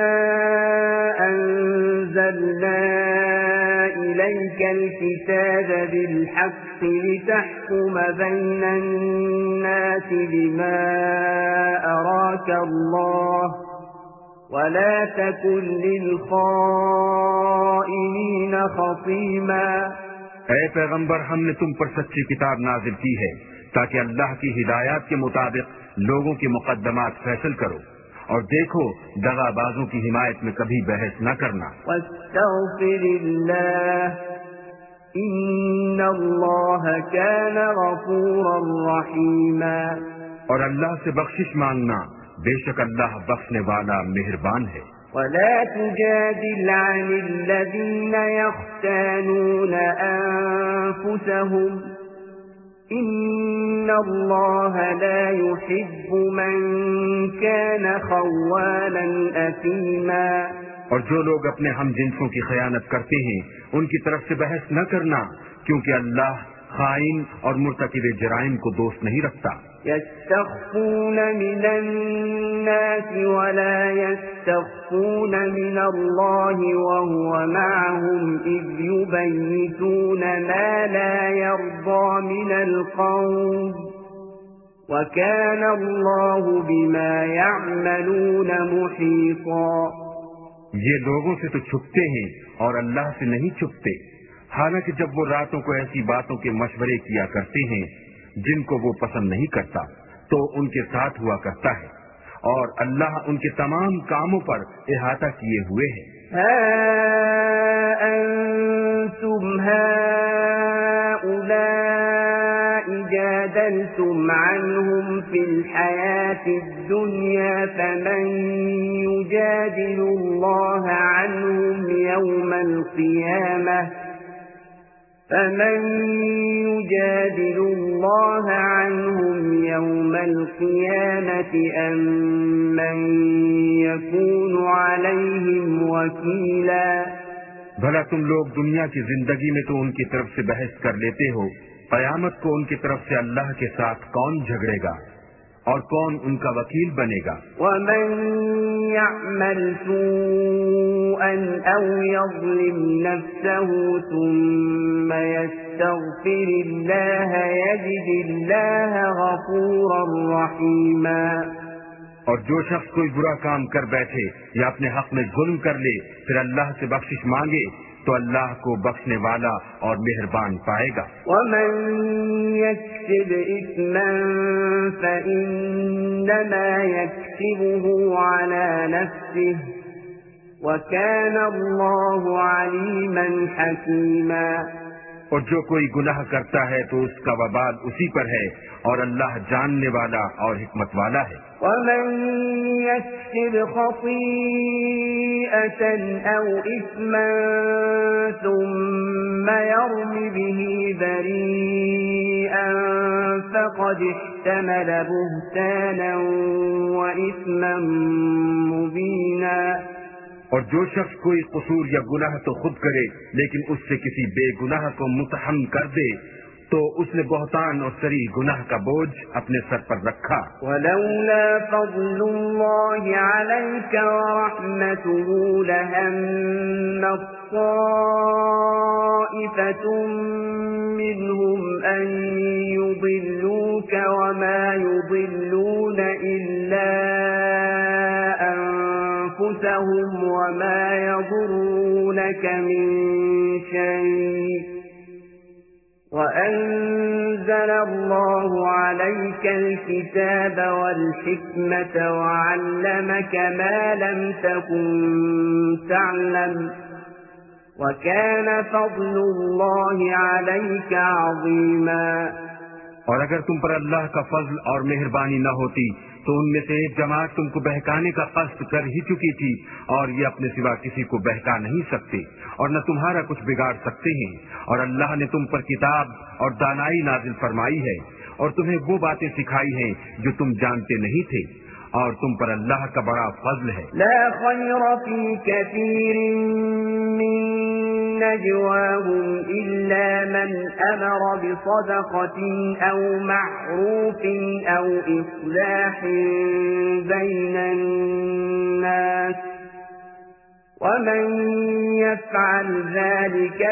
أَنزَلْنَا إِلَيْكَ الْكِتَابَ بِالْحَقِّ لِتَحْكُمَ بَيْنَ النَّاسِ بِمَا أَرَاكَ اللَّهُ وَلَا تَكُن لِّلْخَائِنِينَ خَصِيمًا. اے پیغمبر، ہم نے تم پر سچی کتاب نازل کی ہے تاکہ اللہ کی ہدایات کے مطابق لوگوں کے مقدمات فیصل کرو. اور دیکھو دغا بازوں کی حمایت میں کبھی بحث نہ کرنا. وَاسْتَغْفِرِ اللَّهَ إِنَّ اللَّهَ كَانَ غَفُورًا رَّحِيمًا. اور اللہ سے بخشش مانگنا، بے شک اللہ بخشنے والا مہربان ہے. وَلَا تُجَادِلْ عَنِ الَّذِينَ يَخْتَانُونَ أَنفُسَهُمْ إِنَّ اللَّهَ لَا يُحِبُّ مَن كَانَ خَوَّانًا أَثِيمًا. اور جو لوگ اپنے ہم جنسوں کی خیانت کرتے ہیں ان کی طرف سے بحث نہ کرنا، کیونکہ اللہ خائن اور مرتکب جرائم کو دوست نہیں رکھتا. يستخفون من الناس ولا يستخفون من الله وهو معهم إذ يبيتون ما لا يرضى من القول وكان الله بما يعملون محيطا. یہ لوگوں سے تو چھپتے ہیں اور اللہ سے نہیں چھپتے، حالانکہ جب وہ راتوں کو ایسی باتوں کے مشورے کیا کرتے ہیں جن کو وہ پسند نہیں کرتا تو ان کے ساتھ ہوا کرتا ہے، اور اللہ ان کے تمام کاموں پر احاطہ کیے ہوئے ہیں. ها أنتم هؤلاء جادلتم عنهم في الحياة الدنيا فمن يجادل الله عنهم يوم القيامة فمن يجادل الله عنهم يوم القيامة أم من يكون عليهم وكيلا. بھلا تم لوگ دنیا کی زندگی میں تو ان کی طرف سے بحث کر لیتے ہو، قیامت کو ان کی طرف سے اللہ کے ساتھ کون جھگڑے گا اور کون ان کا وکیل بنے گا؟ وَمَن يَعْمَلْ سُوءًا أَوْ يَظْلِمْ نَفْسَهُ ثُمَّ يَسْتَغْفِرِ اللَّهَ يَجِدِ اللَّهَ غَفُورًا رَّحِيمًا. اور جو شخص کوئی برا کام کر بیٹھے یا اپنے حق میں ظلم کر لے پھر اللہ سے بخشش مانگے تو اللہ کو بخشنے والا اور مہربان پائے گا. وَمَن يَكْسِبْ إِثْمًا فَإِنَّمَا يَكْسِبُهُ عَلَى نَفْسِهِ وَكَانَ اللَّهُ عَلِيمًا حَكِيمًا. اور جو کوئی گناہ کرتا ہے تو اس کا وبال اسی پر ہے اور اللہ جاننے والا اور حکمت والا ہے. وَمَن يَكْسِبْ خَطِيئَةً أَوْ إِثْمًا ثُمَّ يَرْمِ بِهِ بَرِيئًا فَقَدِ احْتَمَلَ بُهْتَانًا وَإِثْمًا مُبِينًا. اور جو شخص کوئی قصور یا گناہ تو خود کرے لیکن اس سے کسی بے گناہ کو متہم کر دے تو اس نے بہتان اور صریح گناہ کا بوجھ اپنے سر پر رکھا. وَلَوْلَا فَضْلُ اللَّهِ عَلَيْكَ وَرَحْمَتُهُ لَهَمَّت طَّائِفَةٌ مِّنْهُمْ أَن يُضِلُّوكَ وَمَا يُضِلُّونَ إِلَّا أَنفُسَهُمْ ينفعونهم وما يضرونك من شيء وأنزل الله عليك الكتاب والحكمة وعلمك ما لم تكن تعلم وكان فضل الله عليك عظيما۔ اور اگر تم پر اللہ کا فضل اور مہربانی نہ ہوتی تو ان میں سے ایک جماعت تم کو بہکانے کا قصد کر ہی چکی تھی، اور یہ اپنے سوا کسی کو بہکا نہیں سکتے اور نہ تمہارا کچھ بگاڑ سکتے ہیں۔ اور اللہ نے تم پر کتاب اور دانائی نازل فرمائی ہے اور تمہیں وہ باتیں سکھائی ہیں جو تم جانتے نہیں تھے، اور تم پر اللہ کا بڑا فضل ہے۔ لا خیر فی کثیر من نجواهم إلا من أمر بصدقة أو معروف أو إصلاح بين الناس ومن يفعل ذلك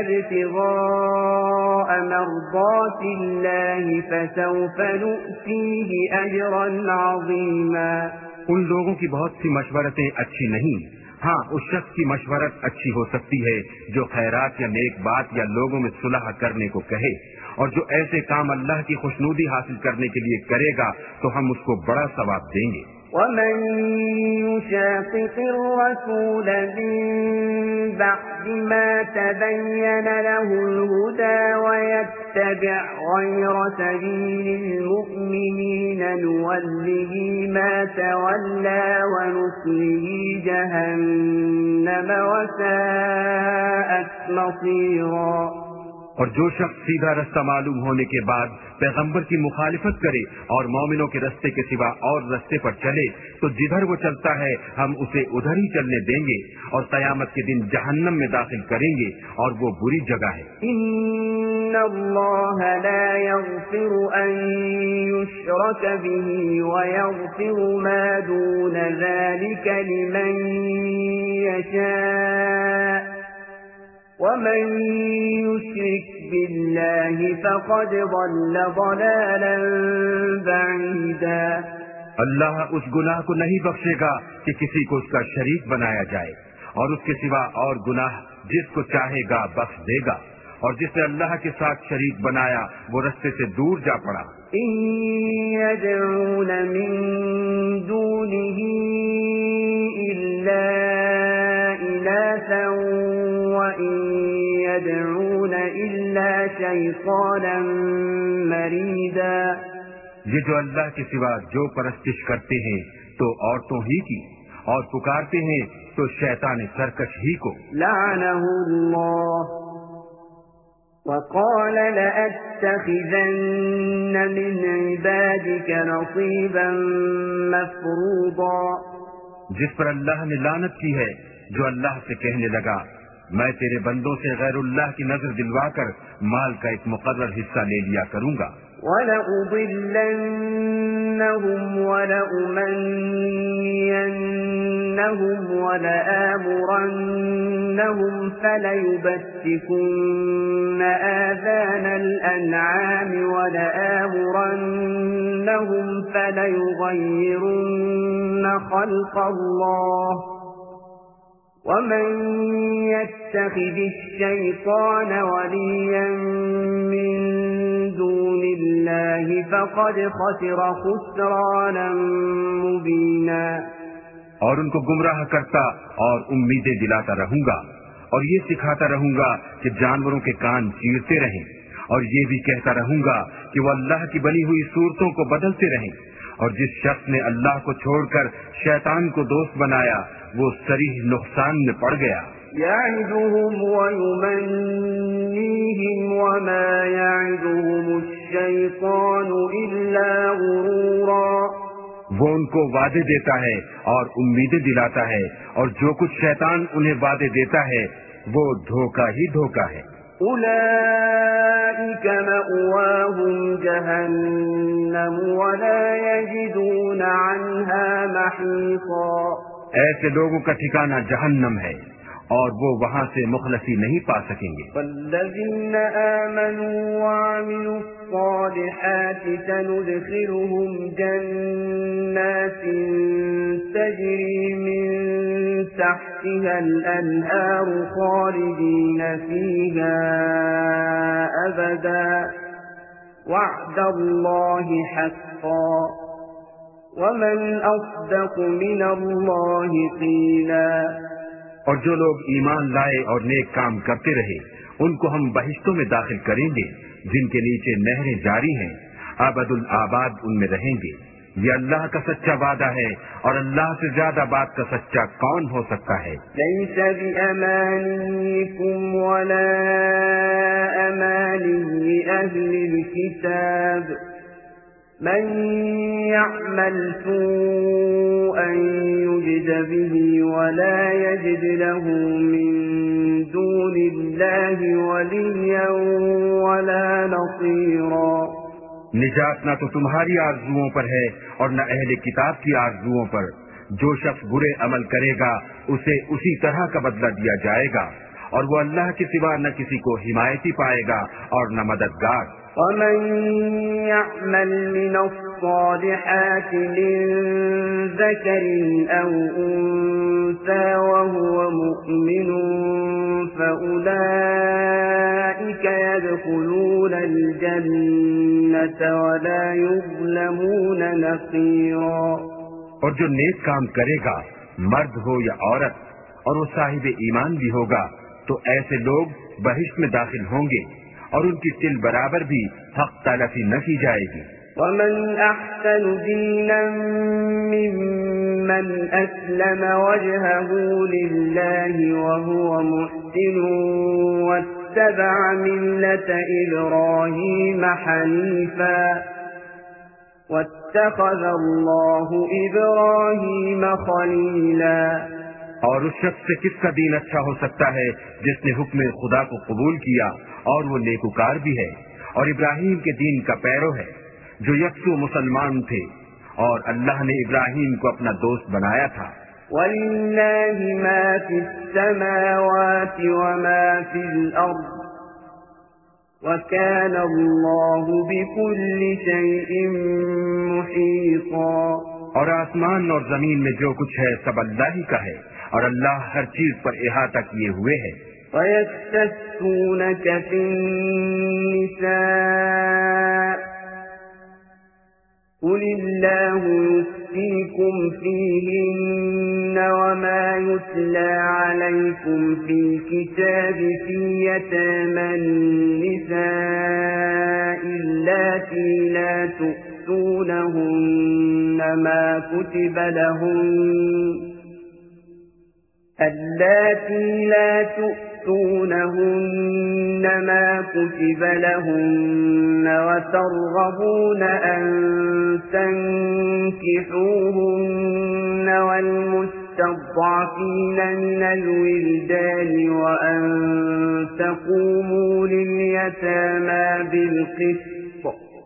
ابتغاء مرضات الله فسوف نؤتيه أجرا عظيما۔ ان لوگوں کی بہت سی مشورتیں اچھی نہیں، ہاں اس شخص کی مشورت اچھی ہو سکتی ہے جو خیرات یا نیک بات یا لوگوں میں صلح کرنے کو کہے، اور جو ایسے کام اللہ کی خوشنودی حاصل کرنے کے لیے کرے گا تو ہم اس کو بڑا ثواب دیں گے۔ ومن يشاقق الرسول من بعد ما تبين له الهدى ويتبع غير سبيل المؤمنين نوله ما تولى ونصله جهنم وساءت مصيرا۔ اور جو شخص سیدھا رستہ معلوم ہونے کے بعد پیغمبر کی مخالفت کرے اور مومنوں کے رستے کے سوا اور رستے پر چلے تو جدھر وہ چلتا ہے ہم اسے ادھر ہی چلنے دیں گے اور قیامت کے دن جہنم میں داخل کریں گے، اور وہ بری جگہ ہے۔ ان اللہ لا یغفر ان یشرک به ویغفر ما دون ذلك لمن یشاء ومن يشرك بالله فقد ضل ضلالا بعيدا۔ اللہ اس گناہ کو نہیں بخشے گا کہ کسی کو اس کا شریک بنایا جائے، اور اس کے سوا اور گناہ جس کو چاہے گا بخش دے گا، اور جس نے اللہ کے ساتھ شریک بنایا وہ رستے سے دور جا پڑا۔ ان يدعون من دونه الا اناثا وان يدعون الا شيطانا مريدا۔ یہ جو اللہ کے سوا جو پرستش کرتے ہیں تو عورتوں ہی کی، اور پکارتے ہیں تو شیطان سرکش ہی کو۔ لعنه اللہ وقال لأتخذن من عبادك نصيبا مفروضا۔ جس پر اللہ نے لعنت کی ہے جو اللہ سے کہنے لگا میں تیرے بندوں سے غیر اللہ کی نظر دلوا کر مال کا ایک مقرر حصہ لے لیا کروں گا۔ وَلَأُضِلَّنَّهُمْ وَلَأُمَنِّيَنَّهُمْ وَلَآمُرَنَّهُمْ فَلَيُبَتِّكُنَّ آذَانَ الْأَنْعَامِ وَلَآمُرَنَّهُمْ فَلَيُغَيِّرُنَّ خَلْقَ اللَّهِ وَمَن يَتَّخِذِ الشَّيْطَانَ وَلِيًّا مِّن دُونِ اللَّهِ فَقَدْ خَسِرَ خُسْرَانًا مُبِينًا۔ اور ان کو گمراہ کرتا اور امیدیں دلاتا رہوں گا، اور یہ سکھاتا رہوں گا کہ جانوروں کے کان چیرتے رہیں، اور یہ بھی کہتا رہوں گا کہ وہ اللہ کی بنی ہوئی صورتوں کو بدلتے رہیں، اور جس شخص نے اللہ کو چھوڑ کر شیطان کو دوست بنایا وہ صریح نقصان میں پڑ گیا۔ يَعِدُهُمْ وَيُمَنِّيهِمْ وَمَا يَعِدُهُمُ الشَّيْطَانُ إِلَّا غُرُورًا۔ وہ ان کو وعدے دیتا ہے اور امیدیں دلاتا ہے، اور جو کچھ شیطان انہیں وعدے دیتا ہے وہ دھوکہ ہی دھوکہ ہے۔ أُولَئِكَ مَأْوَاهُمْ جَهَنَّمُ وَلَا يَجِدُونَ عَنْهَا مَحِيصًا۔ ایسے لوگوں کا ٹھکانہ جہنم ہے، اور وہ وہاں سے مخلصی نہیں پا سکیں گے۔ والذین آمنوا وعملوا الصالحات سندخلهم جنات تجری من تحتها الانہار خالدین فیہا ابدا وعد اللہ حقا ومن اصدق من اللہ قیلا۔ اور جو لوگ ایمان لائے اور نیک کام کرتے رہے ان کو ہم بہشتوں میں داخل کریں گے جن کے نیچے نہریں جاری ہیں، ابد الآباد ان میں رہیں گے۔ یہ اللہ کا سچا وعدہ ہے اور اللہ سے زیادہ بات کا سچا کون ہو سکتا ہے؟ لیس بأمانیکم ولا امانی اہل الكتاب من يعمل سوءا يجز به ولا يجد له من دون الله وليا ولا نصيرا۔ نجات نہ تو تمہاری آرزوؤں پر ہے اور نہ اہل کتاب کی آرزوؤں پر۔ جو شخص برے عمل کرے گا اسے اسی طرح کا بدلہ دیا جائے گا، اور وہ اللہ کے سوا نہ کسی کو حمایتی پائے گا اور نہ مددگار۔ ومن يعمل من الصالحات من ذكر أو أنثى وهو مؤمن فأولئك يدخلون الجنة ولا يظلمون نقيرا۔ اور جو نیک کام کرے گا مرد ہو یا عورت اور وہ صاحب ایمان بھی ہوگا تو ایسے لوگ بہشت میں داخل ہوں گے اور ان کی تل برابر بھی حق تلافی نہ کی جائے گی۔ ومن احسن دینا ممن اسلم وجهه لله وهو محسن واتبع ملة ابراهيم حنيفا واتخذ الله ابراهيم خليلا۔ اور اس شخص سے کس کا دین اچھا ہو سکتا ہے جس نے حکم خدا کو قبول کیا اور وہ نیکوکار بھی ہے، اور ابراہیم کے دین کا پیرو ہے جو یکسو مسلمان تھے، اور اللہ نے ابراہیم کو اپنا دوست بنایا تھا۔ وَلِلَّهِ مَا فِي السَّمَاوَاتِ وَمَا فِي الْأَرْضِ وَكَانَ اللَّهُ بِكُلِّ شَيْءٍ مُحِيطًا۔ اور آسمان اور زمین میں جو کچھ ہے سب اللہ ہی کا ہے، اور اللہ ہر چیز پر احاطہ کیے ہوئے ہے۔ وَيَسْتَفْتُونَكَ فِي النِّسَاءِ قُلِ اللَّهُ يُفْتِيكُمْ فِيهِنَّ وَمَا يُتْلَى عَلَيْكُمْ فِي الْكِتَابِ فِي يَتَامَى النِّسَاءِ اللَّاتِي لَا تُؤْتُونَهُنَّ مَا كُتِبَ لَهُنَّ اللَّاتِي لَا تُؤْتُونَهُنَّ مَا كُتِبَ لَهُنَّ وَتَرْغَبُونَ أَن تَنكِحُوهُنَّ وَالْمُسْتَضْعَفِينَ مِنَ الْوِلْدَانِ وَأَن تَقُومُوا لِلْيَتَامَى بِالْقِسْطِ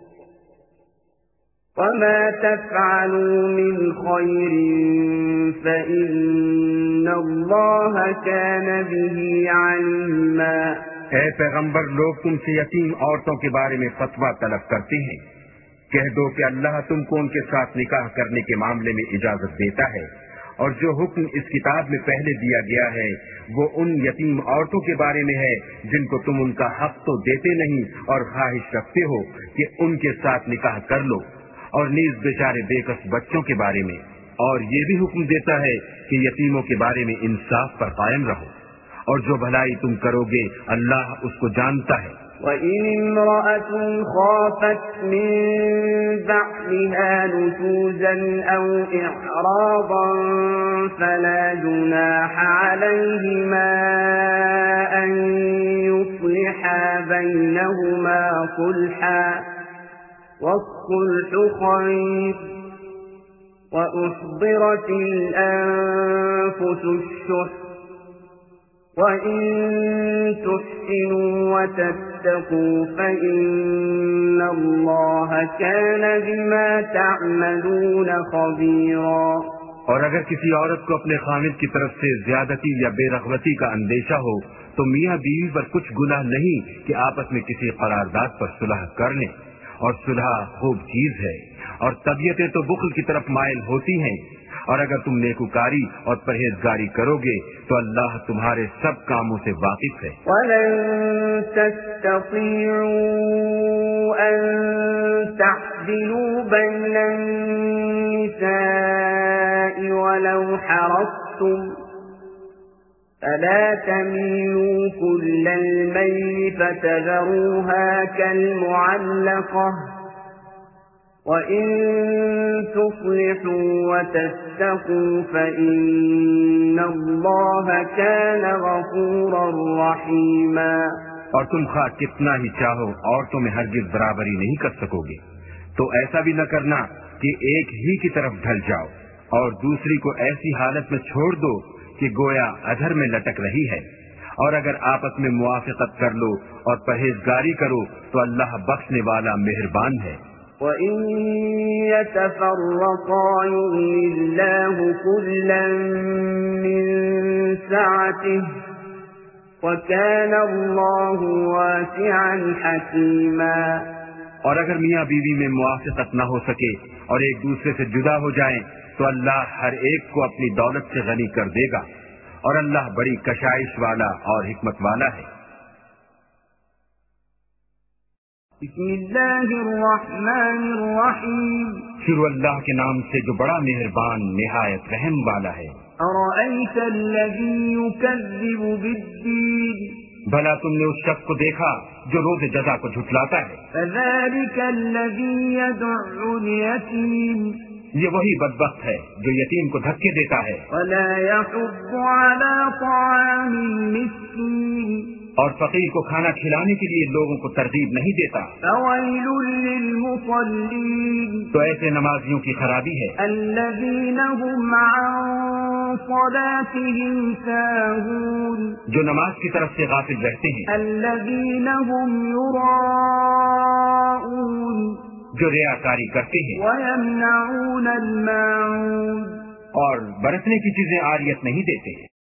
وَمَا تَفْعَلُوا مِنْ خَيْرٍ فَإِنَّ اللَّهَ كَانَ بِهِ عَلِيمًا۔ اے پیغمبر، لوگ تم سے یتیم عورتوں کے بارے میں فتویٰ طلب کرتے ہیں، کہہ دو کہ اللہ تم کو ان کے ساتھ نکاح کرنے کے معاملے میں اجازت دیتا ہے، اور جو حکم اس کتاب میں پہلے دیا گیا ہے وہ ان یتیم عورتوں کے بارے میں ہے جن کو تم ان کا حق تو دیتے نہیں اور خواہش رکھتے ہو کہ ان کے ساتھ نکاح کر لو، اور نیز بیچارے بے کس بچوں کے بارے میں، اور یہ بھی حکم دیتا ہے کہ یتیموں کے بارے میں انصاف پر قائم رہو، اور جو بھلائی تم کرو گے اللہ اس کو جانتا ہے۔ وَإِنِ امْرَأَةٌ خَافَتْ مِن بَعْلِهَا نُشُوزًا أَوْ إِعْرَاضًا فَلَا جُنَاحَ عَلَيْهِمَا أَن يُصْلِحَا بَيْنَهُمَا صُلْحًا وَالصُّلْحُ خَيْرٌ وَأُحْضِرَتِ الْأَنفُسُ الشُّحَّ وَإِن تُحْسِنُوا وَتَتَّقُوا فَإِنَّ اللَّهَ كَانَ بِمَا تَعْمَلُونَ خَبِيرًا۔ اور اگر کسی عورت کو اپنے خامد کی طرف سے زیادتی یا بے رغبتی کا اندیشہ ہو تو میاں بیوی پر کچھ گناہ نہیں کہ آپس میں کسی قرارداد پر صلح کر لیں، اور صلح خوب چیز ہے، اور طبیعتیں تو بخل کی طرف مائل ہوتی ہیں، اور اگر تم نیکوکاری اور پرہیزگاری کرو گے تو اللہ تمہارے سب کاموں سے واقف ہے۔ وَلَن تَسْتَطِيعُوا أَن تَعْدِلُوا بَيْنَ النِّسَاءِ وَلَوْ حَرَصْتُمْ فَلَا تَمِيلُوا كُلَّ الْمَيْلِ فَتَذَرُوهَا كَالْمُعَلَّقَةِ وَإِن تُصْلِحُوا وَتَتَّقُوا فَإِنَّ اللَّهَ كَانَ غَفُورًا رَّحِيمًا۔ اور تم خواہ کتنا ہی چاہو عورتوں میں ہرگز برابری نہیں کر سکو گے، تو ایسا بھی نہ کرنا کہ ایک ہی کی طرف ڈھل جاؤ اور دوسری کو ایسی حالت میں چھوڑ دو کہ گویا ادھر میں لٹک رہی ہے، اور اگر آپس میں موافقت کر لو اور پرہیزگاری کرو تو اللہ بخشنے والا مہربان ہے۔ وَإِن يَتَفَرَّقَا يُغْنِ اللَّهُ كُلًّا مِّن سَعَتِهِ وَكَانَ اللَّهُ وَاسِعًا حَكِيمًا۔ اور اگر میاں بیوی میں موافقت نہ ہو سکے اور ایک دوسرے سے جدا ہو جائیں تو اللہ ہر ایک کو اپنی دولت سے غنی کر دے گا، اور اللہ بڑی کشائش والا اور حکمت والا ہے۔ بسم اللہ الرحمن الرحیم، شروع اللہ کے نام سے جو بڑا مہربان نہایت رحم والا ہے۔ ارأیت الذی یکذب بالدین، بھلا تم نے اس شخص کو دیکھا جو روز جزا کو جھٹلاتا ہے؟ فذلک الذی یدع الیتیم، یہ وہی بدبخت ہے جو یتیم کو دھکے دیتا ہے، ولا یحض علی طعام المسکین، اور فقیر کو کھانا کھلانے کے لیے لوگوں کو ترغیب نہیں دیتا۔ فویل للمصلین، تو ایسے نمازیوں کی خرابی ہے، الذین هم عن صلاتهم ساہون، جو نماز کی طرف سے غافل رہتے ہیں، الذین هم یراءون، جو ریاکاری کرتے ہیں، ویمنعون الماعون، اور برتنے کی چیزیں عاریت نہیں دیتے۔